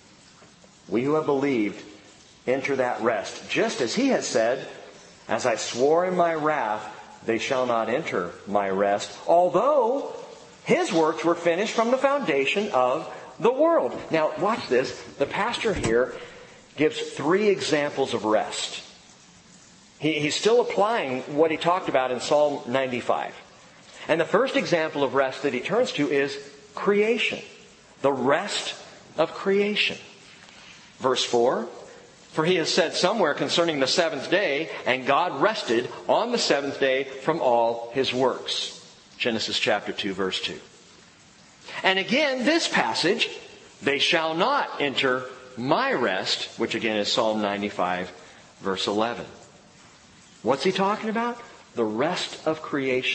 We who have believed enter that rest. Just as He has said, "As I swore in my wrath, they shall not enter my rest, although His works were finished from the foundation of the world." Now, watch this. The pastor here gives 3 examples of rest. He's still applying what he talked about in Psalm 95. And the first example of rest that he turns to is creation. The rest of creation. Verse 4, "For He has said somewhere concerning the seventh day, and God rested on the seventh day from all His works." Genesis chapter 2, verse 2. And again, this passage, "They shall not enter my rest," which again is Psalm 95, verse 11. What's he talking about? The rest of creation.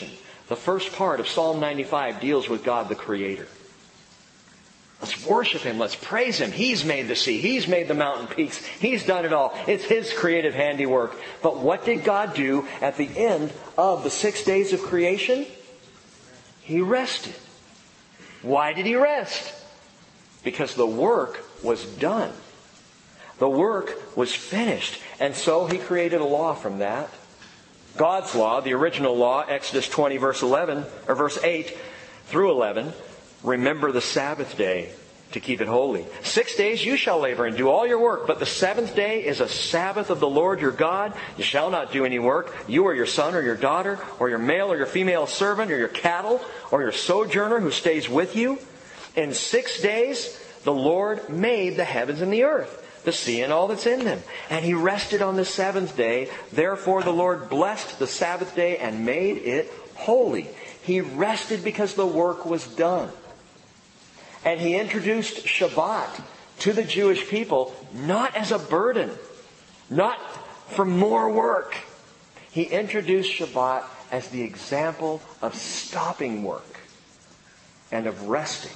The first part of Psalm 95 deals with God the Creator. Let's worship Him. Let's praise Him. He's made the sea. He's made the mountain peaks. He's done it all. It's His creative handiwork. But what did God do at the end of the 6 days of creation? He rested. Why did He rest? Because the work was done. The work was finished. And so He created a law from that. God's law, the original law, Exodus 20 verse 8 through 11, remember the Sabbath day to keep it holy. 6 days you shall labor and do all your work, but the seventh day is a Sabbath of the Lord your God. You shall not do any work, you or your son or your daughter, or your male or your female servant, or your cattle, or your sojourner who stays with you. In 6 days the Lord made the heavens and the earth, the sea and all that's in them. And He rested on the seventh day. Therefore the Lord blessed the Sabbath day and made it holy. He rested because the work was done. And He introduced Shabbat to the Jewish people not as a burden, not for more work. He introduced Shabbat as the example of stopping work and of resting.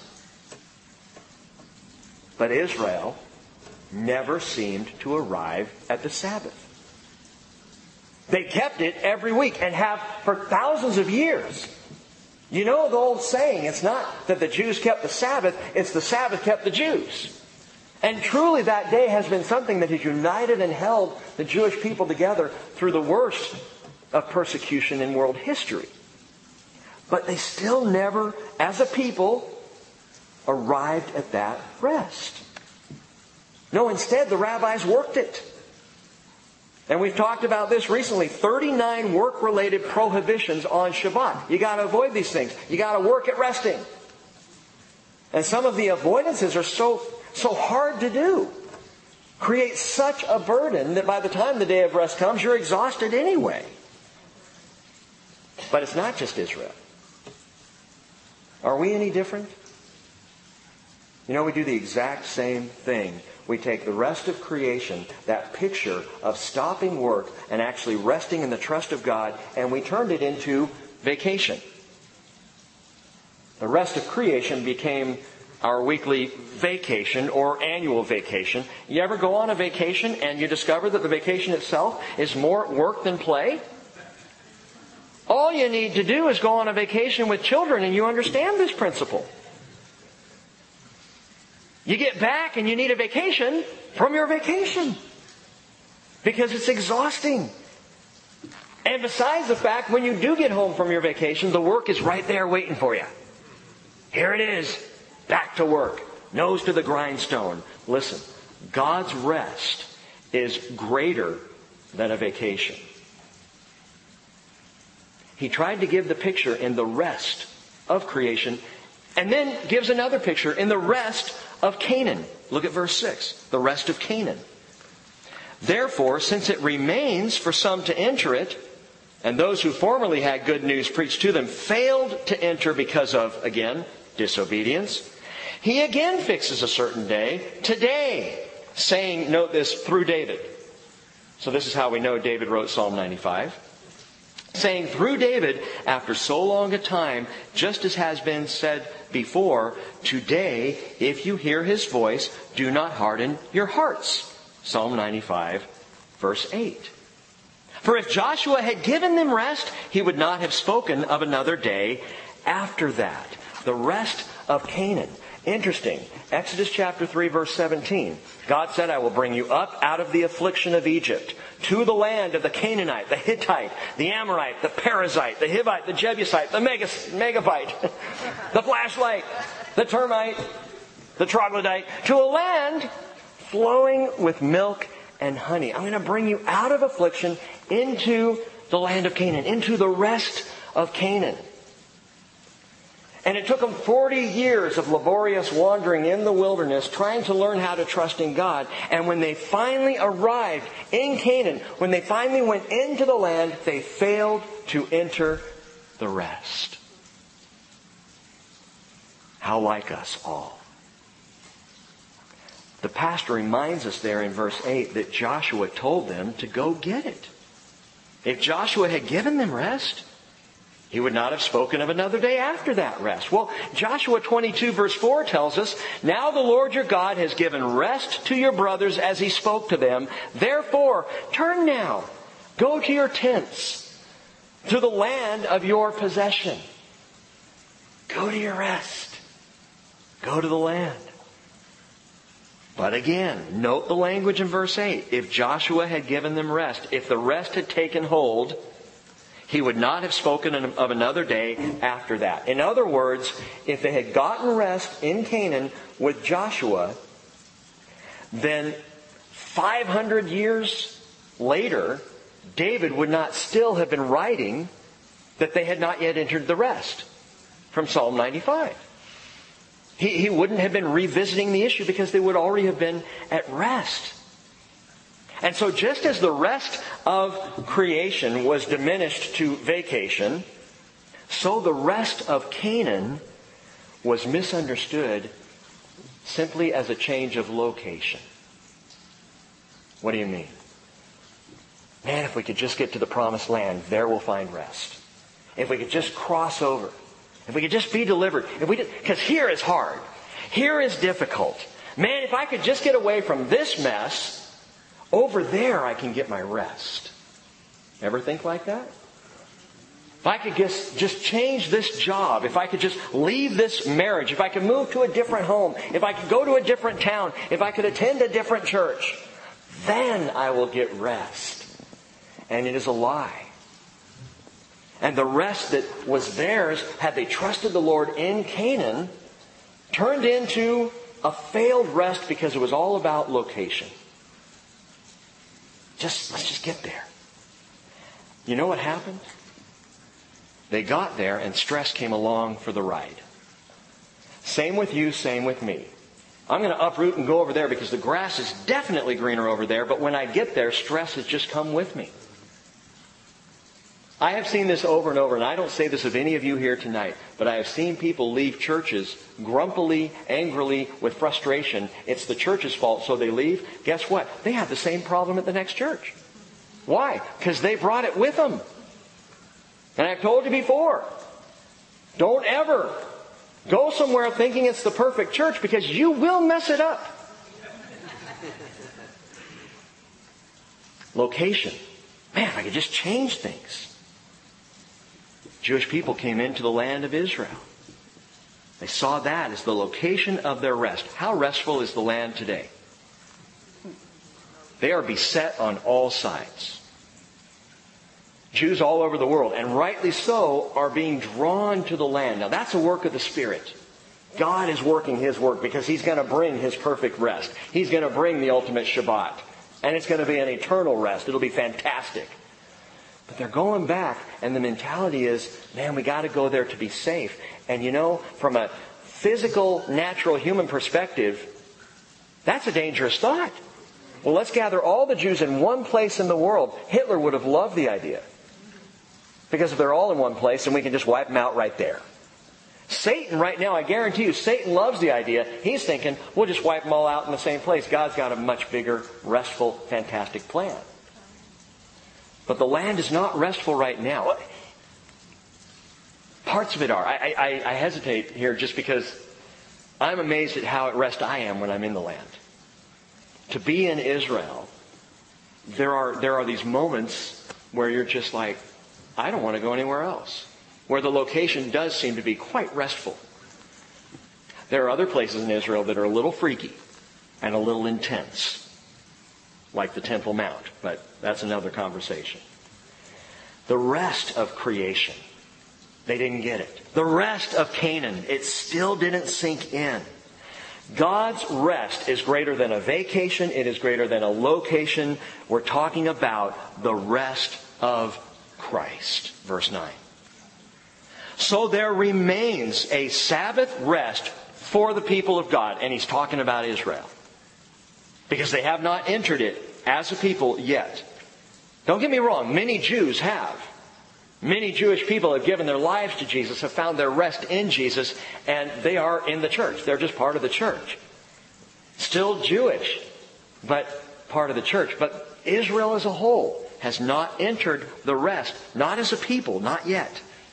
But Israel never seemed to arrive at the Sabbath. They kept it every week and have for thousands of years. You know the old saying, it's not that the Jews kept the Sabbath, it's the Sabbath kept the Jews. And truly that day has been something that has united and held the Jewish people together through the worst of persecution in world history. But they still never, as a people, arrived at that rest. No, instead the rabbis worked it. And we've talked about this recently. 39 work-related prohibitions on Shabbat. You got to avoid these things. You got to work at resting. And some of the avoidances are so hard to do. Create such a burden that by the time the day of rest comes, you're exhausted anyway. But it's not just Israel. Are we any different? You know, we do the exact same thing. We take the rest of creation, that picture of stopping work and actually resting in the trust of God, and we turned it into vacation. The rest of creation became our weekly vacation or annual vacation. You ever go on a vacation and you discover that the vacation itself is more work than play? All you need to do is go on a vacation with children and you understand this principle. You get back and you need a vacation from your vacation. Because it's exhausting. And besides the fact, when you do get home from your vacation, the work is right there waiting for you. Here it is. Back to work. Nose to the grindstone. Listen, God's rest is greater than a vacation. He tried to give the picture in the rest of creation, and then gives another picture in the rest of Canaan. Look at verse 6. The rest of Canaan. Therefore, since it remains for some to enter it, and those who formerly had good news preached to them failed to enter because of, again, disobedience, He again fixes a certain day, today, saying, note this, through David. So this is how we know David wrote Psalm 95. Saying through David, after so long a time, just as has been said before, today, if you hear His voice, do not harden your hearts. Psalm 95, verse 8. For if Joshua had given them rest, he would not have spoken of another day after that. The rest of Canaan. Interesting. Exodus chapter 3, verse 17. God said, I will bring you up out of the affliction of Egypt to the land of the Canaanite, the Hittite, the Amorite, the Perizzite, the Hivite, the Jebusite, the Megaphite, the flashlight, the termite, the troglodyte, to a land flowing with milk and honey. I'm going to bring you out of affliction into the land of Canaan, into the rest of Canaan. And it took them 40 years of laborious wandering in the wilderness, trying to learn how to trust in God. And when they finally arrived in Canaan, when they finally went into the land, they failed to enter the rest. How like us all. The pastor reminds us there in verse 8 that Joshua told them to go get it. If Joshua had given them rest, He would not have spoken of another day after that rest. Well, Joshua 22 verse 4 tells us, now the Lord your God has given rest to your brothers as he spoke to them. Therefore, turn now, go to your tents, to the land of your possession. Go to your rest. Go to the land. But again, note the language in verse 8. If Joshua had given them rest, if the rest had taken hold, he would not have spoken of another day after that. In other words, if they had gotten rest in Canaan with Joshua, then 500 years later, David would not still have been writing that they had not yet entered the rest from Psalm 95. He wouldn't have been revisiting the issue because they would already have been at rest. And so just as the rest of creation was diminished to vacation, so the rest of Canaan was misunderstood simply as a change of location. What do you mean? Man, if we could just get to the promised land, there we'll find rest. If we could just cross over. If we could just be delivered. Because here is hard. Here is difficult. Man, if I could just get away from this mess, over there I can get my rest. Ever think like that? If I could just change this job, if I could just leave this marriage, if I could move to a different home, if I could go to a different town, if I could attend a different church, then I will get rest. And it is a lie. And the rest that was theirs, had they trusted the Lord in Canaan, turned into a failed rest because it was all about location. Let's just get there. You know what happened? They got there and stress came along for the ride. Same with you, same with me. I'm going to uproot and go over there because the grass is definitely greener over there, but when I get there, stress has just come with me. I have seen this over and over, and I don't say this of any of you here tonight, but I have seen people leave churches grumpily, angrily, with frustration. It's the church's fault, so they leave. Guess what? They have the same problem at the next church. Why? Because they brought it with them. And I've told you before, don't ever go somewhere thinking it's the perfect church because you will mess it up. Location. Man, if I could just change things. Jewish people came into the land of Israel. They saw that as the location of their rest. How restful is the land today? They are beset on all sides. Jews all over the world, and rightly so, are being drawn to the land. Now that's a work of the Spirit. God is working His work because He's going to bring His perfect rest. He's going to bring the ultimate Shabbat. And it's going to be an eternal rest. It'll be fantastic. But they're going back, and the mentality is, man, we got to go there to be safe. And you know, from a physical, natural, human perspective, that's a dangerous thought. Well, let's gather all the Jews in one place in the world. Hitler would have loved the idea. Because if they're all in one place, then we can just wipe them out right there. Satan right now, I guarantee you, Satan loves the idea. He's thinking, we'll just wipe them all out in the same place. God's got a much bigger, restful, fantastic plan. But the land is not restful right now. Parts of it are. I hesitate here just because I'm amazed at how at rest I am when I'm in the land. To be in Israel, there are these moments where you're just like, I don't want to go anywhere else. Where the location does seem to be quite restful. There are other places in Israel that are a little freaky and a little intense. Like the Temple Mount, but that's another conversation. The rest of creation, they didn't get it. The rest of Canaan, it still didn't sink in. God's rest is greater than a vacation. It is greater than a location. We're talking about the rest of Christ. Verse 9. So there remains a Sabbath rest for the people of God. And He's talking about Israel. Because they have not entered it as a people yet. Don't get me wrong, many Jews have. Many Jewish people have given their lives to Jesus, have found their rest in Jesus, and they are in the church. They're just part of the church. Still Jewish, but part of the church. But Israel as a whole has not entered the rest. Not as a people, not yet.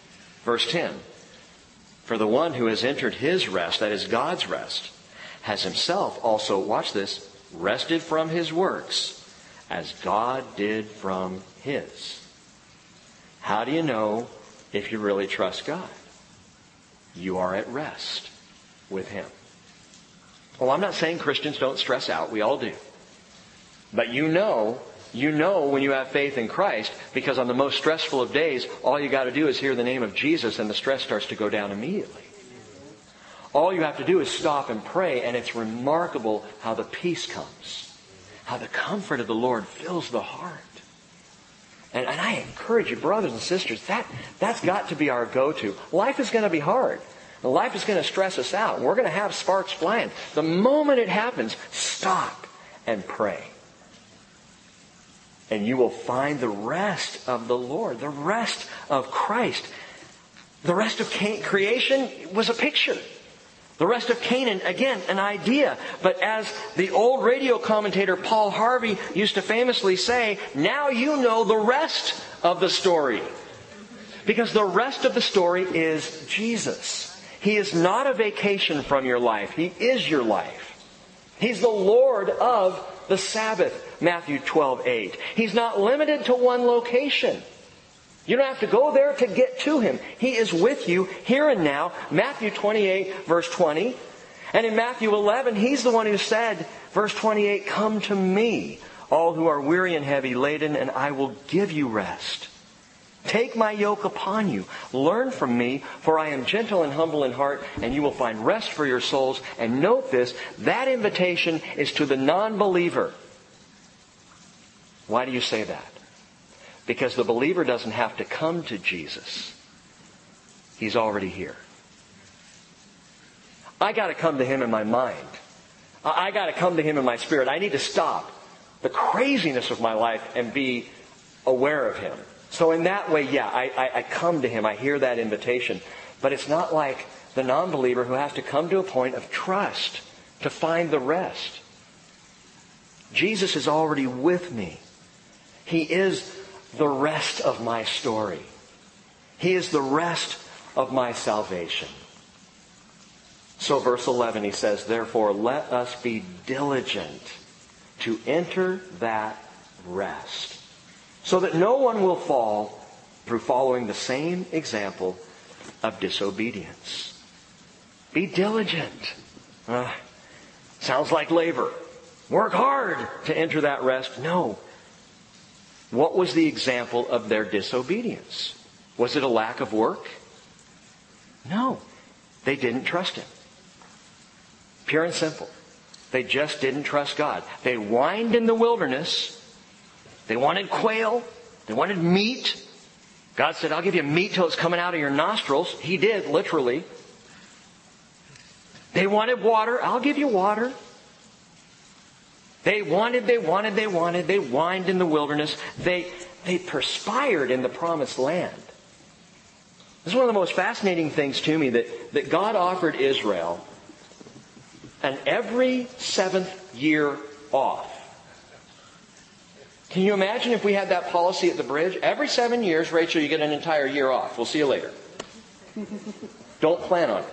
Verse 10. For the one who has entered his rest, that is God's rest, has himself also, watch this, rested from his works as God did from his. How do you know if you really trust God? You are at rest with him. Well, I'm not saying Christians don't stress out. We all do. But you know when you have faith in Christ, because on the most stressful of days, all you got to do is hear the name of Jesus and the stress starts to go down immediately. All you have to do is stop and pray, and it's remarkable how the peace comes, how the comfort of the Lord fills the heart. And I encourage you, brothers and sisters, that's got to be our go-to. Life is going to be hard. Life is going to stress us out. We're going to have sparks flying. The moment it happens, stop and pray. And you will find the rest of the Lord, the rest of Christ. The rest of creation was a picture. The rest of Canaan, again, an idea. But as the old radio commentator Paul Harvey used to famously say, now you know the rest of the story. Because the rest of the story is Jesus. He is not a vacation from your life. He is your life. He's the Lord of the Sabbath, Matthew 12:8. He's not limited to one location. You don't have to go there to get to Him. He is with you here and now. Matthew 28, verse 20. And in Matthew 11, He's the one who said, verse 28, come to me, all who are weary and heavy laden, and I will give you rest. Take my yoke upon you. Learn from me, for I am gentle and humble in heart, and you will find rest for your souls. And note this, that invitation is to the non-believer. Why do you say that? Because the believer doesn't have to come to Jesus. He's already here. I got to come to Him in my mind. I got to come to Him in my spirit. I need to stop the craziness of my life and be aware of Him. So in that way, I come to Him. I hear that invitation. But it's not like the non-believer who has to come to a point of trust to find the rest. Jesus is already with me. He is the rest of my story. He is the rest of my salvation. So verse 11, he says, therefore let us be diligent to enter that rest, so that no one will fall through following the same example of disobedience. Be diligent. Sounds like labor. Work hard to enter that rest. No. What was the example of their disobedience? Was it a lack of work? No. They didn't trust Him. Pure and simple. They just didn't trust God. They whined in the wilderness. They wanted quail. They wanted meat. God said, I'll give you meat till it's coming out of your nostrils. He did, literally. They wanted water. I'll give you water. They wanted. They whined in the wilderness. They perspired in the promised land. This is one of the most fascinating things to me, that God offered Israel an every 7th year off. Can you imagine if we had that policy at the bridge? Every 7 years, Rachel, you get an entire year off. We'll see you later. Don't plan on it.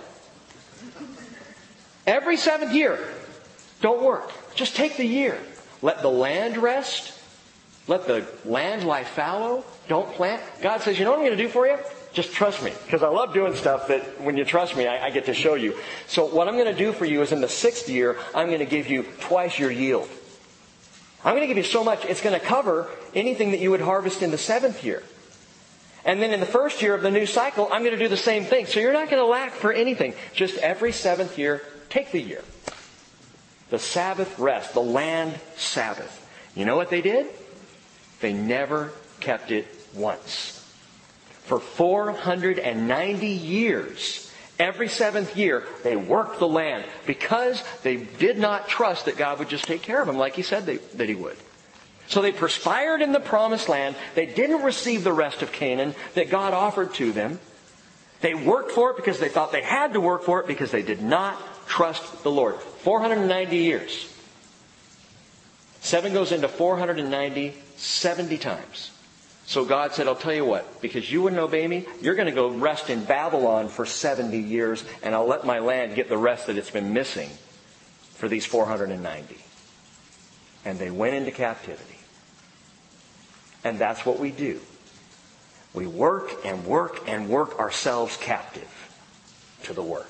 Every 7th year, don't work. Just take the year. Let the land rest. Let the land lie fallow. Don't plant. God says, you know what I'm going to do for you? Just trust me. Because I love doing stuff that when you trust me, I get to show you. So what I'm going to do for you is in the 6th year, I'm going to give you twice your yield. I'm going to give you so much, it's going to cover anything that you would harvest in the 7th year. And then in the 1st year of the new cycle, I'm going to do the same thing. So you're not going to lack for anything. Just every 7th year, take the year. The Sabbath rest, the land Sabbath. You know what they did? They never kept it once. For 490 years, every 7th year, they worked the land because they did not trust that God would just take care of them like He said that He would. So they perspired in the promised land. They didn't receive the rest of Canaan that God offered to them. They worked for it because they thought they had to work for it because they did not trust the Lord. 490 years. 7 goes into 490, 70 times. So God said, I'll tell you what, because you wouldn't obey me, you're going to go rest in Babylon for 70 years, and I'll let my land get the rest that it's been missing for these 490. And they went into captivity. And that's what we do. We work and work and work ourselves captive to the work.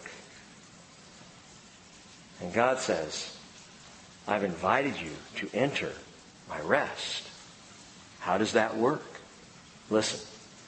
And God says, I've invited you to enter my rest. How does that work? Listen.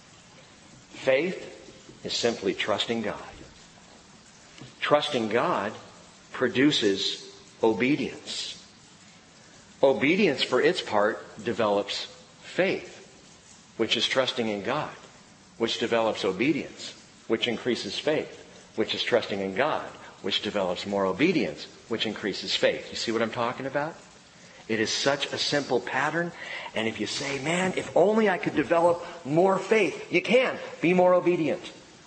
Faith is simply trusting God. Trusting God produces obedience. Obedience, for its part, develops faith, which is trusting in God, which develops obedience, which increases faith, which is trusting in God, which develops more obedience, which increases faith. You see what I'm talking about? It is such a simple pattern. And if you say, man, if only I could develop more faith, you can. Be more obedient.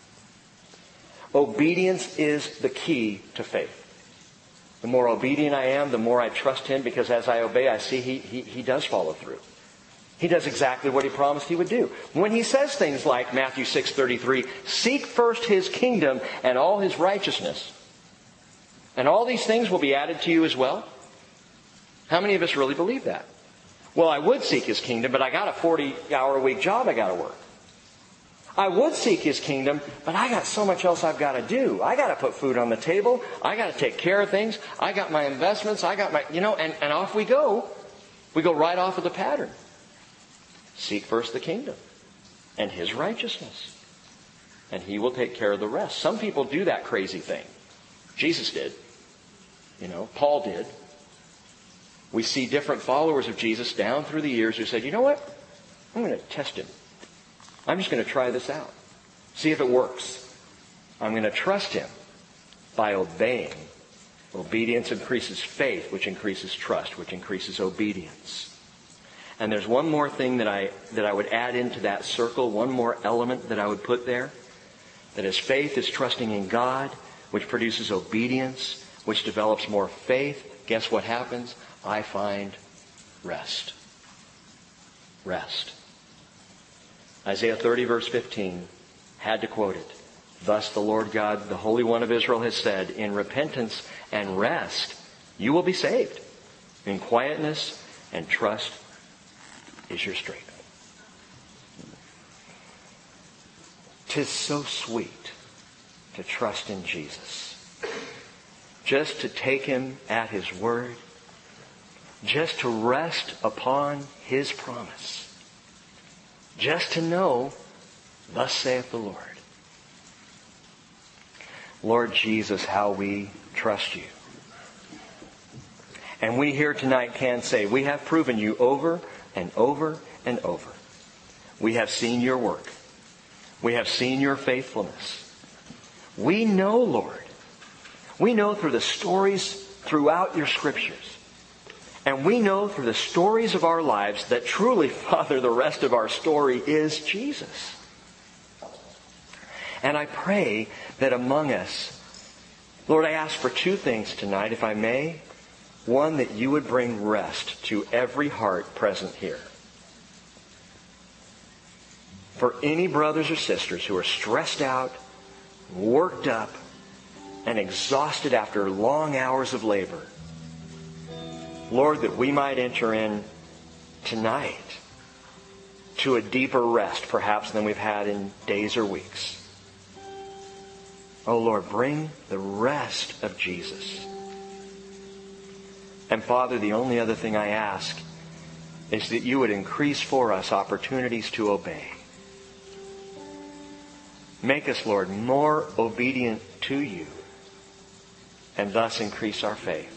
Obedience is the key to faith. The more obedient I am, the more I trust Him, because as I obey, I see He does follow through. He does exactly what He promised He would do. When He says things like Matthew 6:33, seek first His kingdom and all His righteousness, and all these things will be added to you as well. How many of us really believe that? Well, I would seek His kingdom, but I got a 40-hour-a-week job I got to work. I would seek His kingdom, but I got so much else I've got to do. I got to put food on the table. I got to take care of things. I got my investments. I got my, and off we go. We go right off of the pattern. Seek first the kingdom and His righteousness, and He will take care of the rest. Some people do that crazy thing. Jesus did. Paul did. We see different followers of Jesus down through the years who said, you know what? I'm going to test Him. I'm just going to try this out. See if it works. I'm going to trust Him by obeying. Obedience increases faith, which increases trust, which increases obedience. And there's one more thing that I would add into that circle, one more element that I would put there. That as faith is trusting in God, which produces obedience, which develops more faith, guess what happens? I find rest. Rest. Isaiah 30 verse 15 had to quote it. Thus the Lord God, the Holy One of Israel, has said, in repentance and rest you will be saved. In quietness and trust is your strength. 'Tis so sweet to trust in Jesus. Just to take Him at His word. Just to rest upon His promise. Just to know, thus saith the Lord. Lord Jesus, how we trust You. And we here tonight can say, we have proven You over and over and over. We have seen Your work. We have seen Your faithfulness. We know, Lord. We know through the stories throughout Your Scriptures. And we know through the stories of our lives that truly, Father, the rest of our story is Jesus. And I pray that among us, Lord, I ask for two things tonight, if I may. One, that You would bring rest to every heart present here. For any brothers or sisters who are stressed out, worked up, and exhausted after long hours of labor, Lord, that we might enter in tonight to a deeper rest, perhaps, than we've had in days or weeks. Oh, Lord, bring the rest of Jesus. And Father, the only other thing I ask is that You would increase for us opportunities to obey. Make us, Lord, more obedient to You, and thus increase our faith.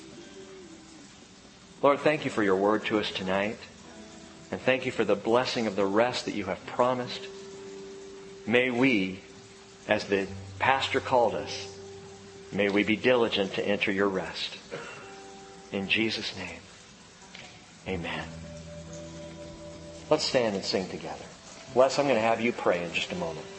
Lord, thank You for Your word to us tonight. And thank You for the blessing of the rest that You have promised. May we, as the pastor called us, may we be diligent to enter Your rest. In Jesus' name, amen. Let's stand and sing together. Les, I'm going to have you pray in just a moment.